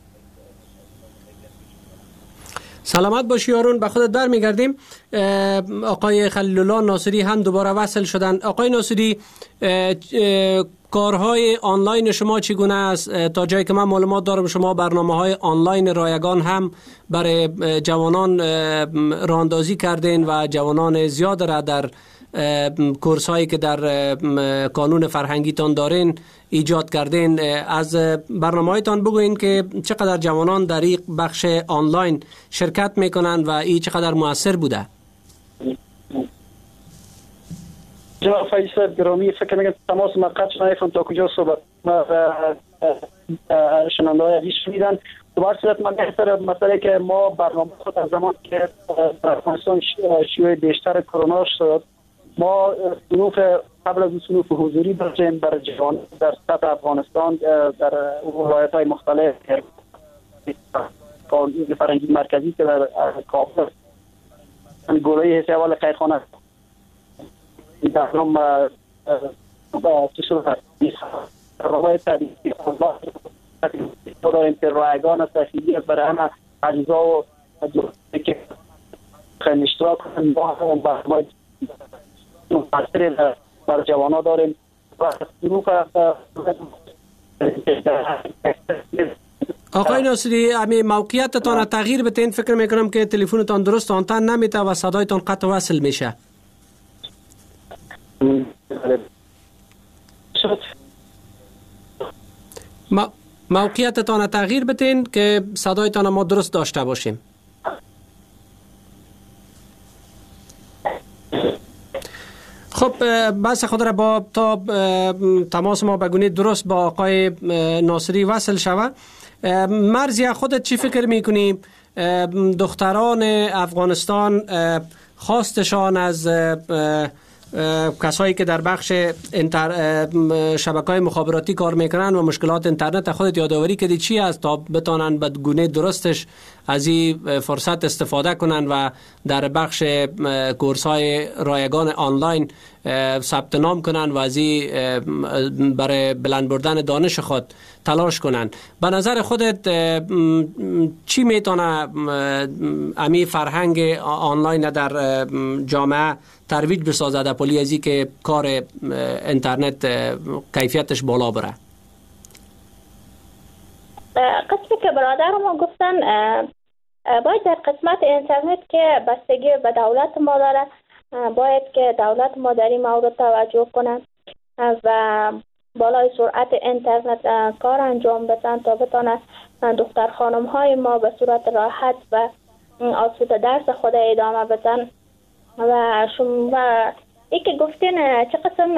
سلامت باشی یارون، به خودت برمیگردیم. آقای خلیل الله ناصری هم دوباره وصل شدن. آقای ناصری، کارهای آنلاین شما چگونه است؟ تا جایی که من معلومات دارم شما برنامه‌های آنلاین رایگان هم برای جوانان راهاندازی کردین و جوانان زیاد را در کورس هایی که در کانون فرهنگیتان دارین ایجاد کردین. از برنامه هایتان بگوین که چقدر جوانان در این بخش آنلاین شرکت میکنن و این چقدر مؤثر بوده؟ جناب فیصل گرامی، فکر میکنم تماس مقطع شنایفم تا کجا صحبت شنانده های عزیز شنیدن. دوباره صورت من بهتر مسئله که ما برنامه خود از زمان که در افغانستان شیوع بیشتر کرونا شد، ما صنوف قبل از صنوف حضوری داشتیم برای جوان در سطح افغانستان در ولایت های مختلف فرنگی مرکزی که در کابل گروهی حسی اول خیرخانه در نام روایت تاریخی داریم که رایگان تحصیلی برای همه عزیزا و که خیلی اشتراک کنیم با هم برنامه مؤثر برای جوانا داریم و ظروف آقای ناصری، امی موقعیتتان تغییر بتین. فکر میکنم که تلفنتان درست آنتن نمیته و صدایتان قطع وصل میشه. موقعیتتان تغییر بتین که صدایتان ما درست داشته باشیم. خب بس خود را با تا تماس ما بگونی درست با آقای ناصری وصل شوه. مرزی خودت چی فکر میکنی دختران افغانستان خواستشان از کسایی که در بخش شبکه‌های مخابراتی کار میکنن و مشکلات اینترنت خودت یادآوری کردی چی است تا بتانن به گونه درستش از این فرصت استفاده کنن و در بخش کورس‌های رایگان آنلاین ثبت نام کنن و از این برای بلند بردن دانش خود تلاش کنن؟ به نظر خودت چی میتونه امی فرهنگ آنلاین در جامعه ترویج بسازه در پلی ازی که کار اینترنت کیفیتش بالا بره؟ قسمی که برادر ما گفتن باید در قسمت اینترنت که بستگی به دولت ما داره، باید که دولت ما در این مورد توجه کنه و بالای سرعت اینترنت کار انجام بدن تا بتونه دختر خانم های ما به صورت راحت و آسوده درس خود ادامه بدن. و ای که گفتین چه قسم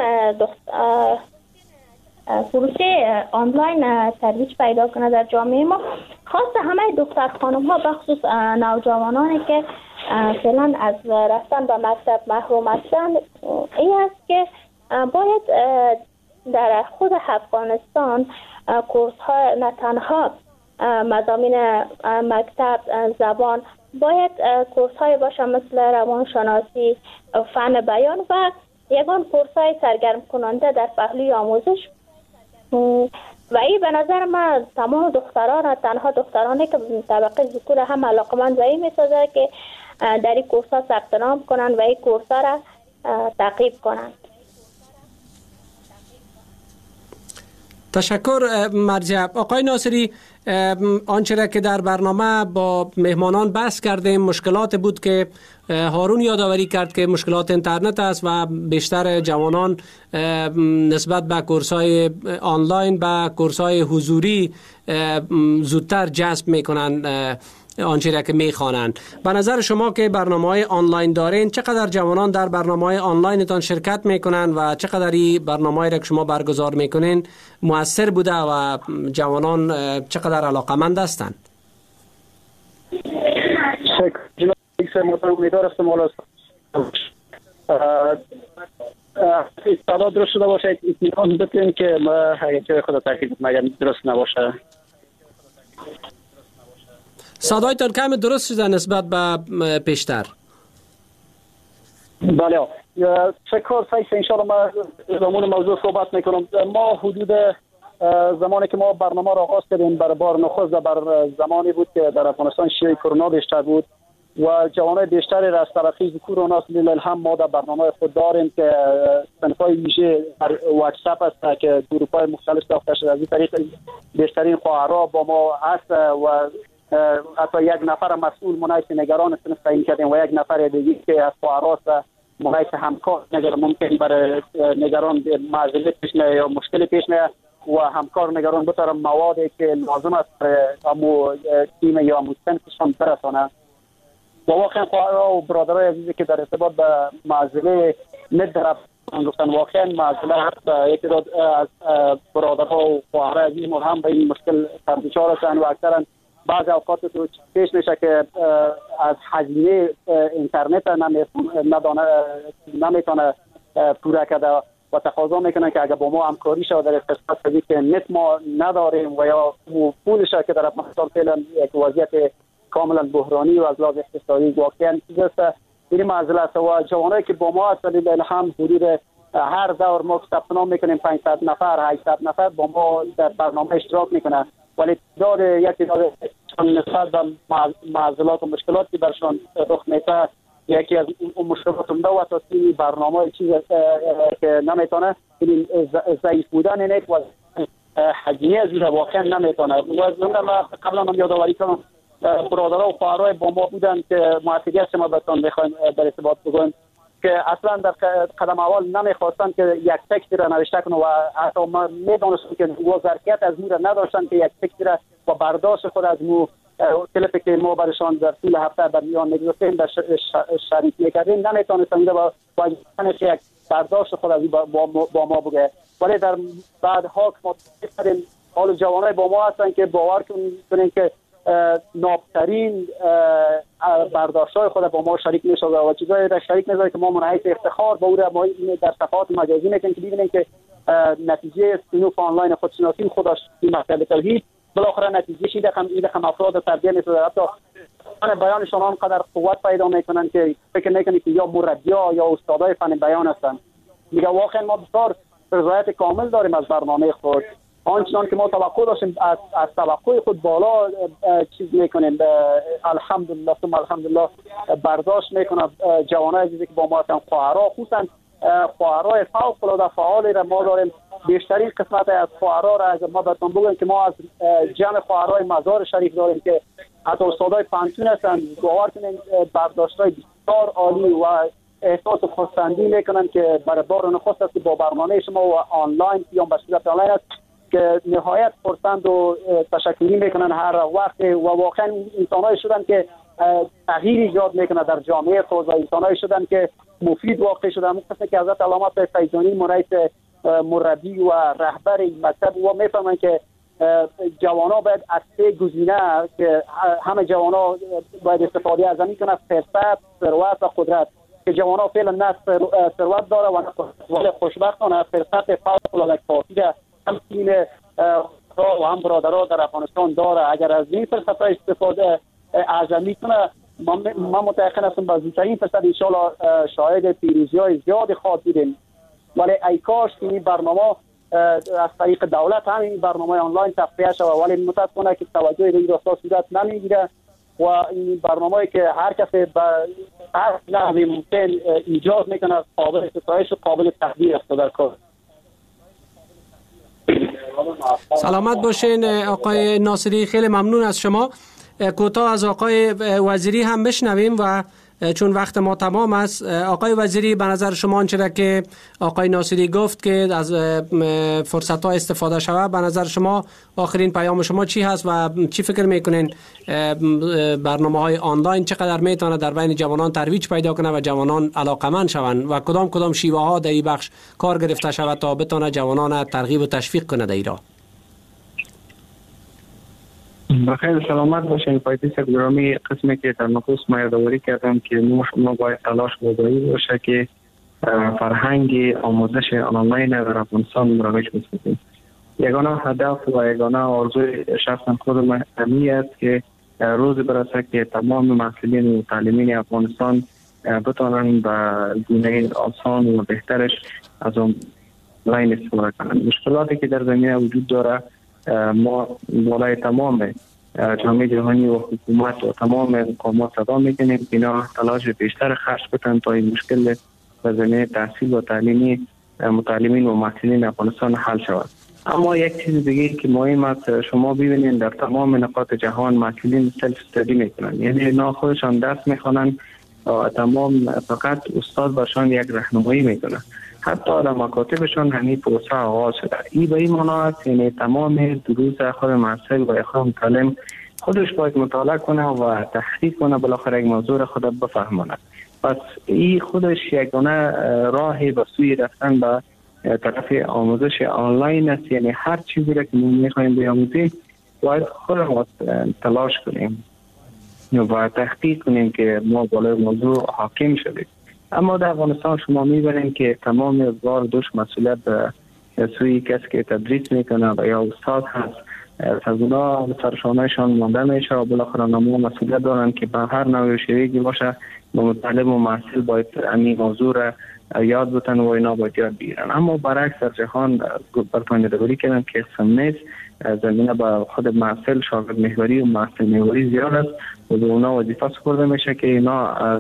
پروسه آنلاین ترویج پیدا کنه در جامعه ما، خاص همه دختر خانم ها بخصوص نوجوانانی که فعلا از رفتن به مکتب محروم هستند، این است که باید در خود افغانستان کورس ها، نه تنها مضامین مکتب زبان، باید کورس های باشه مثل روانشناسی، فن بیان و یگان کورس های سرگرم کننده در پهلوی آموزش. و این به نظر من تمام دختران، تنها دخترانی که طبقه ذکور هم علاقمند و این میسازه که در این کورس ها ثبت نام کنن و این کورس ها را تعقیب کنن. تشکر مرجع. آقای ناصری، آنچه را که در برنامه با مهمانان بحث کردیم مشکلات بود که هارون یادآوری کرد که مشکلات اینترنت است و بیشتر جوانان نسبت به کورس‌های آنلاین و کورس‌های حضوری زودتر جذب میکنن آنچه را که میخوانند. به نظر شما که برنامه‌های آنلاین دارین، چقدر جوانان در برنامه‌های آنلاینتان شرکت میکنن و چقدر این برنامه‌ای را که شما برگزار میکنین مؤثر بوده و جوانان چقدر علاقمند هستند؟ صدا درست شده باشه، اطمینان بدین که اگه خدا تاکید مگر درست نباشه. صدایتان کم درست شده نسبت به پیشتر. بله، شکر سایس انشاءالله ما زمان موضوع صحبت میکنم. ما حدود زمانی که ما برنامه را آغاز کردیم بر بار نخست بر زمانی بود که در افغانستان شیوع کرونا بیشتر بود و جوانای بیشتری را از طرفی ذکور و ناس هم ما در برنامه خود داریم که صنفای ویژه واتساپ است که گروه‌های مختلف ساخته شده. از این طریق بیشترین خواهرها با ما هست و حتی یک نفر مسئول مناسب نگران صنف تعیین کردیم و یک نفر دیگه که از خواهرها مناسب همکار نگران ممکن برای نگران معضله پیش میاد یا مشکل پیش میاد و همکار نگران بتاره موادی که لازم است امو تیم یا امو صنفشان برسانه. و واقعا خواهرها و برادرای عزیزی که در ارتباط به معضله ندرب گفتن واقعا معضله هست. یکی از برادرها و خواهرای عزیز ما هم به این مشکل سرپیچار هستند و اکثرا بعض اوقات تو پیش میشه که از هزینه اینترنت نمیتونه پوره کرده و تقاضا میکنن که اگر با ما همکاری شود در قسمت که نت ما نداریم و یا پولش که در افغانستان فعلا یک وضعیت کاملا بحرانی و از لحاظ اقتصادی واقعا چیز است. این معضله است و جوانایی که با ما هستند هم حدود هر دور ما ثبت نام میکنیم 500 نفر 800 نفر با ما در برنامه اشتراک میکنن، ولی تعداد نسبت به معضلات و مشکلات که برشان رخ میده یکی از اون مشکلات عمده و اساسی برنامه چیز که نمیتونه این ضعیف بودن اینه و هزینه از واقعا نمیتونه. و من قبلا هم یادآوری کنم برادرها و خواهرای با ما بودن که موفقیت ما بهتون میخوایم در ارتباط بگویم که اصلا در قدم اول نمیخواستن که یک تکسی را نوشته کنن و حتی ما میدانستیم که ظرفیت از مو را نداشتن که یک تکسی را با برداشت خود از مو کلیپی که ما برشان در طول هفته در میان میگذاشتیم در شریک میکردیم نمیتونستن با که یک برداشت خود از با ما بگه. ولی در بعدها که ما دیدیم حال جوانای با ما هستن که باور کنین که نابترین برداشت‌های خود با ما شریک میشه و چیزایی را شریک می‌ذاره که ما منحیث افتخار با او را ما در صفحات مجازی میکنیم که ببینیم که نتیجه صنوف آنلاین خودشناسی خودش این مکتب توحید بالاخره نتیجه شده هم افراد تربیه می‌شده. حتی فن بیانشان آنقدر قوت پیدا میکنن که فکر میکنی که یا مربی‌ها یا استادای فن بیان هستن. میگه واقعا ما بسیار رضایت کامل داریم از برنامه خود، آنچنان که ما توقع داشتیم از توقع خود بالا چیز میکنیم. الحمدلله ثم الحمدلله برداشت میکنم جوانای عزیزی که با ما هستن، خواهرها خصوصا خواهرای فوق العاده فعالی را ما داریم. بیشترین قسمت از خواهرها را از ما بهتون بگم که ما از جمع خواهرای مزار شریف داریم که حتی استادای پانتون هستند، باور کنید برداشت‌های بسیار عالی و احساس خودسندی میکنن که برای بار نخست است که با برنامه شما و آنلاین یا به صورت آنلاین است که نهایت خرسند و تشکری میکنن هر وقت و واقعا انسان‌های شدن که تغییر ایجاد میکنه در جامعه خود و انسان‌های شدن که مفید واقع شدن. مثل که حضرت علامه فیضانی رئیس مربی و رهبر مکتب و میفهمن که جوانا باید از سه گزینه که همه جوانا باید استفاده از زمین کنه: فرصت، ثروت و قدرت. که جوانا فعلا نه ثروت داره و نه خوشبختانه فرصت فوق‌العاده کافی هم تیم و هم برادرها در افغانستان داره. اگر از این فرصت استفاده اعظمی کنه من متأکد هستم با زودترین فرصت ان شاءالله شاهد پیروزی‌های زیاد خواهد بودیم. ولی ای کاش که این برنامه از طریق دولت هم این برنامه آنلاین تفریح شود، ولی متأسفانه که توجه این راستا صورت نمیگیره و این برنامه‌ای که هر کسی به هر نحوی ممکن ایجاد میکنه قابل ستایش و قابل تقدیر است در کار. سلامت باشین آقای ناصری، خیلی ممنون از شما. کوتاه از آقای وزیری هم بشنویم و چون وقت ما تمام است. آقای وزیری، به نظر شما آنچه که آقای ناصری گفت که از فرصت‌ها استفاده شود، به نظر شما آخرین پیام شما چی هست و چی فکر میکنین برنامه‌های آنلاین چقدر میتونه در بین جوانان ترویج پیدا کنه و جوانان علاقمند شوند و کدام شیوه‌ها در این بخش کار گرفته شود تا بتونه جوانان ترغیب و تشویق کنه در ایران؟ بخیر سلامت باشین. پایتیس گرامی، قسمی که در نخست ما یادآوری کردم که ما باید تلاش بودایی باشه که فرهنگ آموزش آنلاین در افغانستان رایج بسازیم. یگانه هدف و یگانه آرزوی شخصا خودم همی است که روز برسه که تمام مسئولین و تعلیمین افغانستان بتوانند به گونه آسان و بهترش از آنلاین استفاده کنند. مشکلاتی که در زمینه وجود داره ما بالای تمام جامعه جهانی و حکومت و تمام مقامات صدا میکنیم که اینا تلاش بیشتر خرج بکنن تا این مشکل در زمینه تحصیل و تعلیمی متعلمین و محصلین افغانستان حل شود. اما یک چیز دیگه که مهم است، شما ببینید در تمام نقاط جهان محصلین سلف استادی میکنن، یعنی اینا خودشان درس میخوانن و تمام فقط استاد برشان یک راهنمایی میکنه. حتی در مکاتبشان همین پروسه آغاز شده. این به این معنا است یعنی تمام دروس خود محصل و خود متعلم خودش باید مطالعه کنه و تحقیق کنه، بالاخره یک موضوع خود بفهمونه. پس این خودش یگانه راهی به سوی رفتن به طرف آموزش آنلاین است. یعنی هر چیزی را که ما میخوایم بیاموزیم باید خودمون تلاش کنیم و تحقیق کنیم که ما بالای موضوع حاکم شدیم. اما در افغانستان شما میبینید که تمام بار دوش مسئولیت به سوی کسی که تدریس میکنه و یا استاد هست از اونا سرشانهشان مانده میشه و بالاخره نمو مسئولیت دارن که به هر نوع شیوهی باشه به مطالب و محصول باید این موضوع را یاد بتن و اینا باید یاد بگیرن. اما برعکس در جهان برتان یادآوری کردن که قسم نیست، زمینه با خود محصل شاگرد محوری و محصل محوری زیاد است و به اونا وظیفه سپرده میشه که اینا از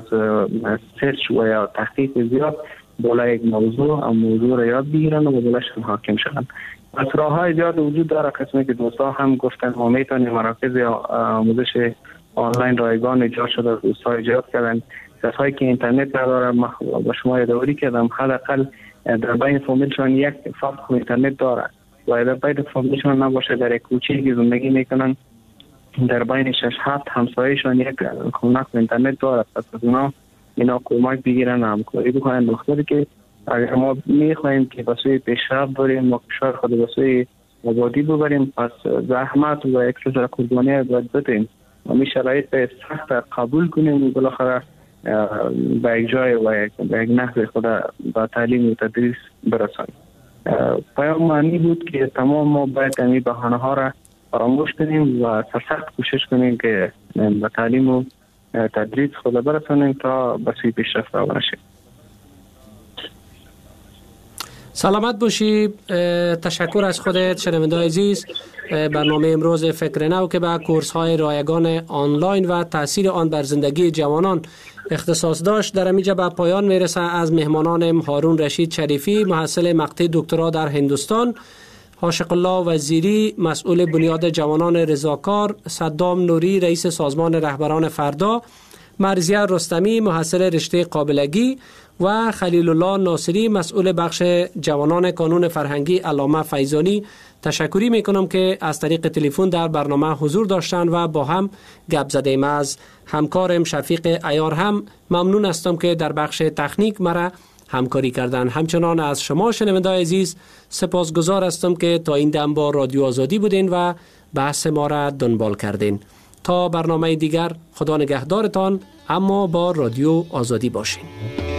سرچ و یا تحقیق زیاد بالا یک موضوع را یاد بگیرن و بالایش حاکم شدن. از راه‌های زیاد وجود داره. قسمی که دوستا هم گفتن ما میتونیم مراکز آموزش آنلاین رایگان ایجاد شده، دوستا ایجاد کردن. کسایی که اینترنت داره با شما یادآوری کردم حداقل در بین فامیلشان یک فرد اینترنت داره و در بین فامیلشان نباشه در یک کوچه‌ای که زندگی میکنن در بین 6-7 همسایه‌شان یک خونه اینترنت داره. پس از اونا اینا کمک بگیرن، همکاری بکنن. دختری که اگر ما میخوایم که به سوی پیشرفت بریم و کشور خود به سوی آبادی ببریم، پس زحمت و یک سلسله قربانی باید بدیم و می شرایط سخت قبول کنیم و بالاخره به یک جای و به یک نحو خود با تعلیم و تدریس برسانیم. پیام معنی بود که تمام ما باید این بهانه ها را فراموش کنیم و سخت کوشش کنیم که به تعلیم و تدریس خود برسانیم تا به سوی پیشرفت روانه شیم. سلامت باشی. تشکر از خودت شنونده عزیز. برنامه امروز فکر نو که به کورس های رایگان آنلاین و تاثیر آن بر زندگی جوانان اختصاص داشت در اینجا به پایان میرسه. از مهمانانم هارون رشید شریفی، محصل مقطع دکترا در هندوستان، عاشق الله وزیری مسئول بنیاد جوانان رضاکار، صدام نوری رئیس سازمان رهبران فردا، مرضیه رستمی محصل رشته قابلگی و خلیل الله ناصری مسئول بخش جوانان کانون فرهنگی علامه فیضانی تشکری میکنم که از طریق تلفن در برنامه حضور داشتند و با هم گپ زدیم. از همکارم شفیق عیار هم ممنون هستم که در بخش تکنیک مرا همکاری کردن. همچنان از شما شنوندگان عزیز سپاسگزار هستم که تا این دم با رادیو آزادی بودین و بحث ما را دنبال کردین. تا برنامه دیگر خدا نگهدارتان، اما با رادیو آزادی باشین.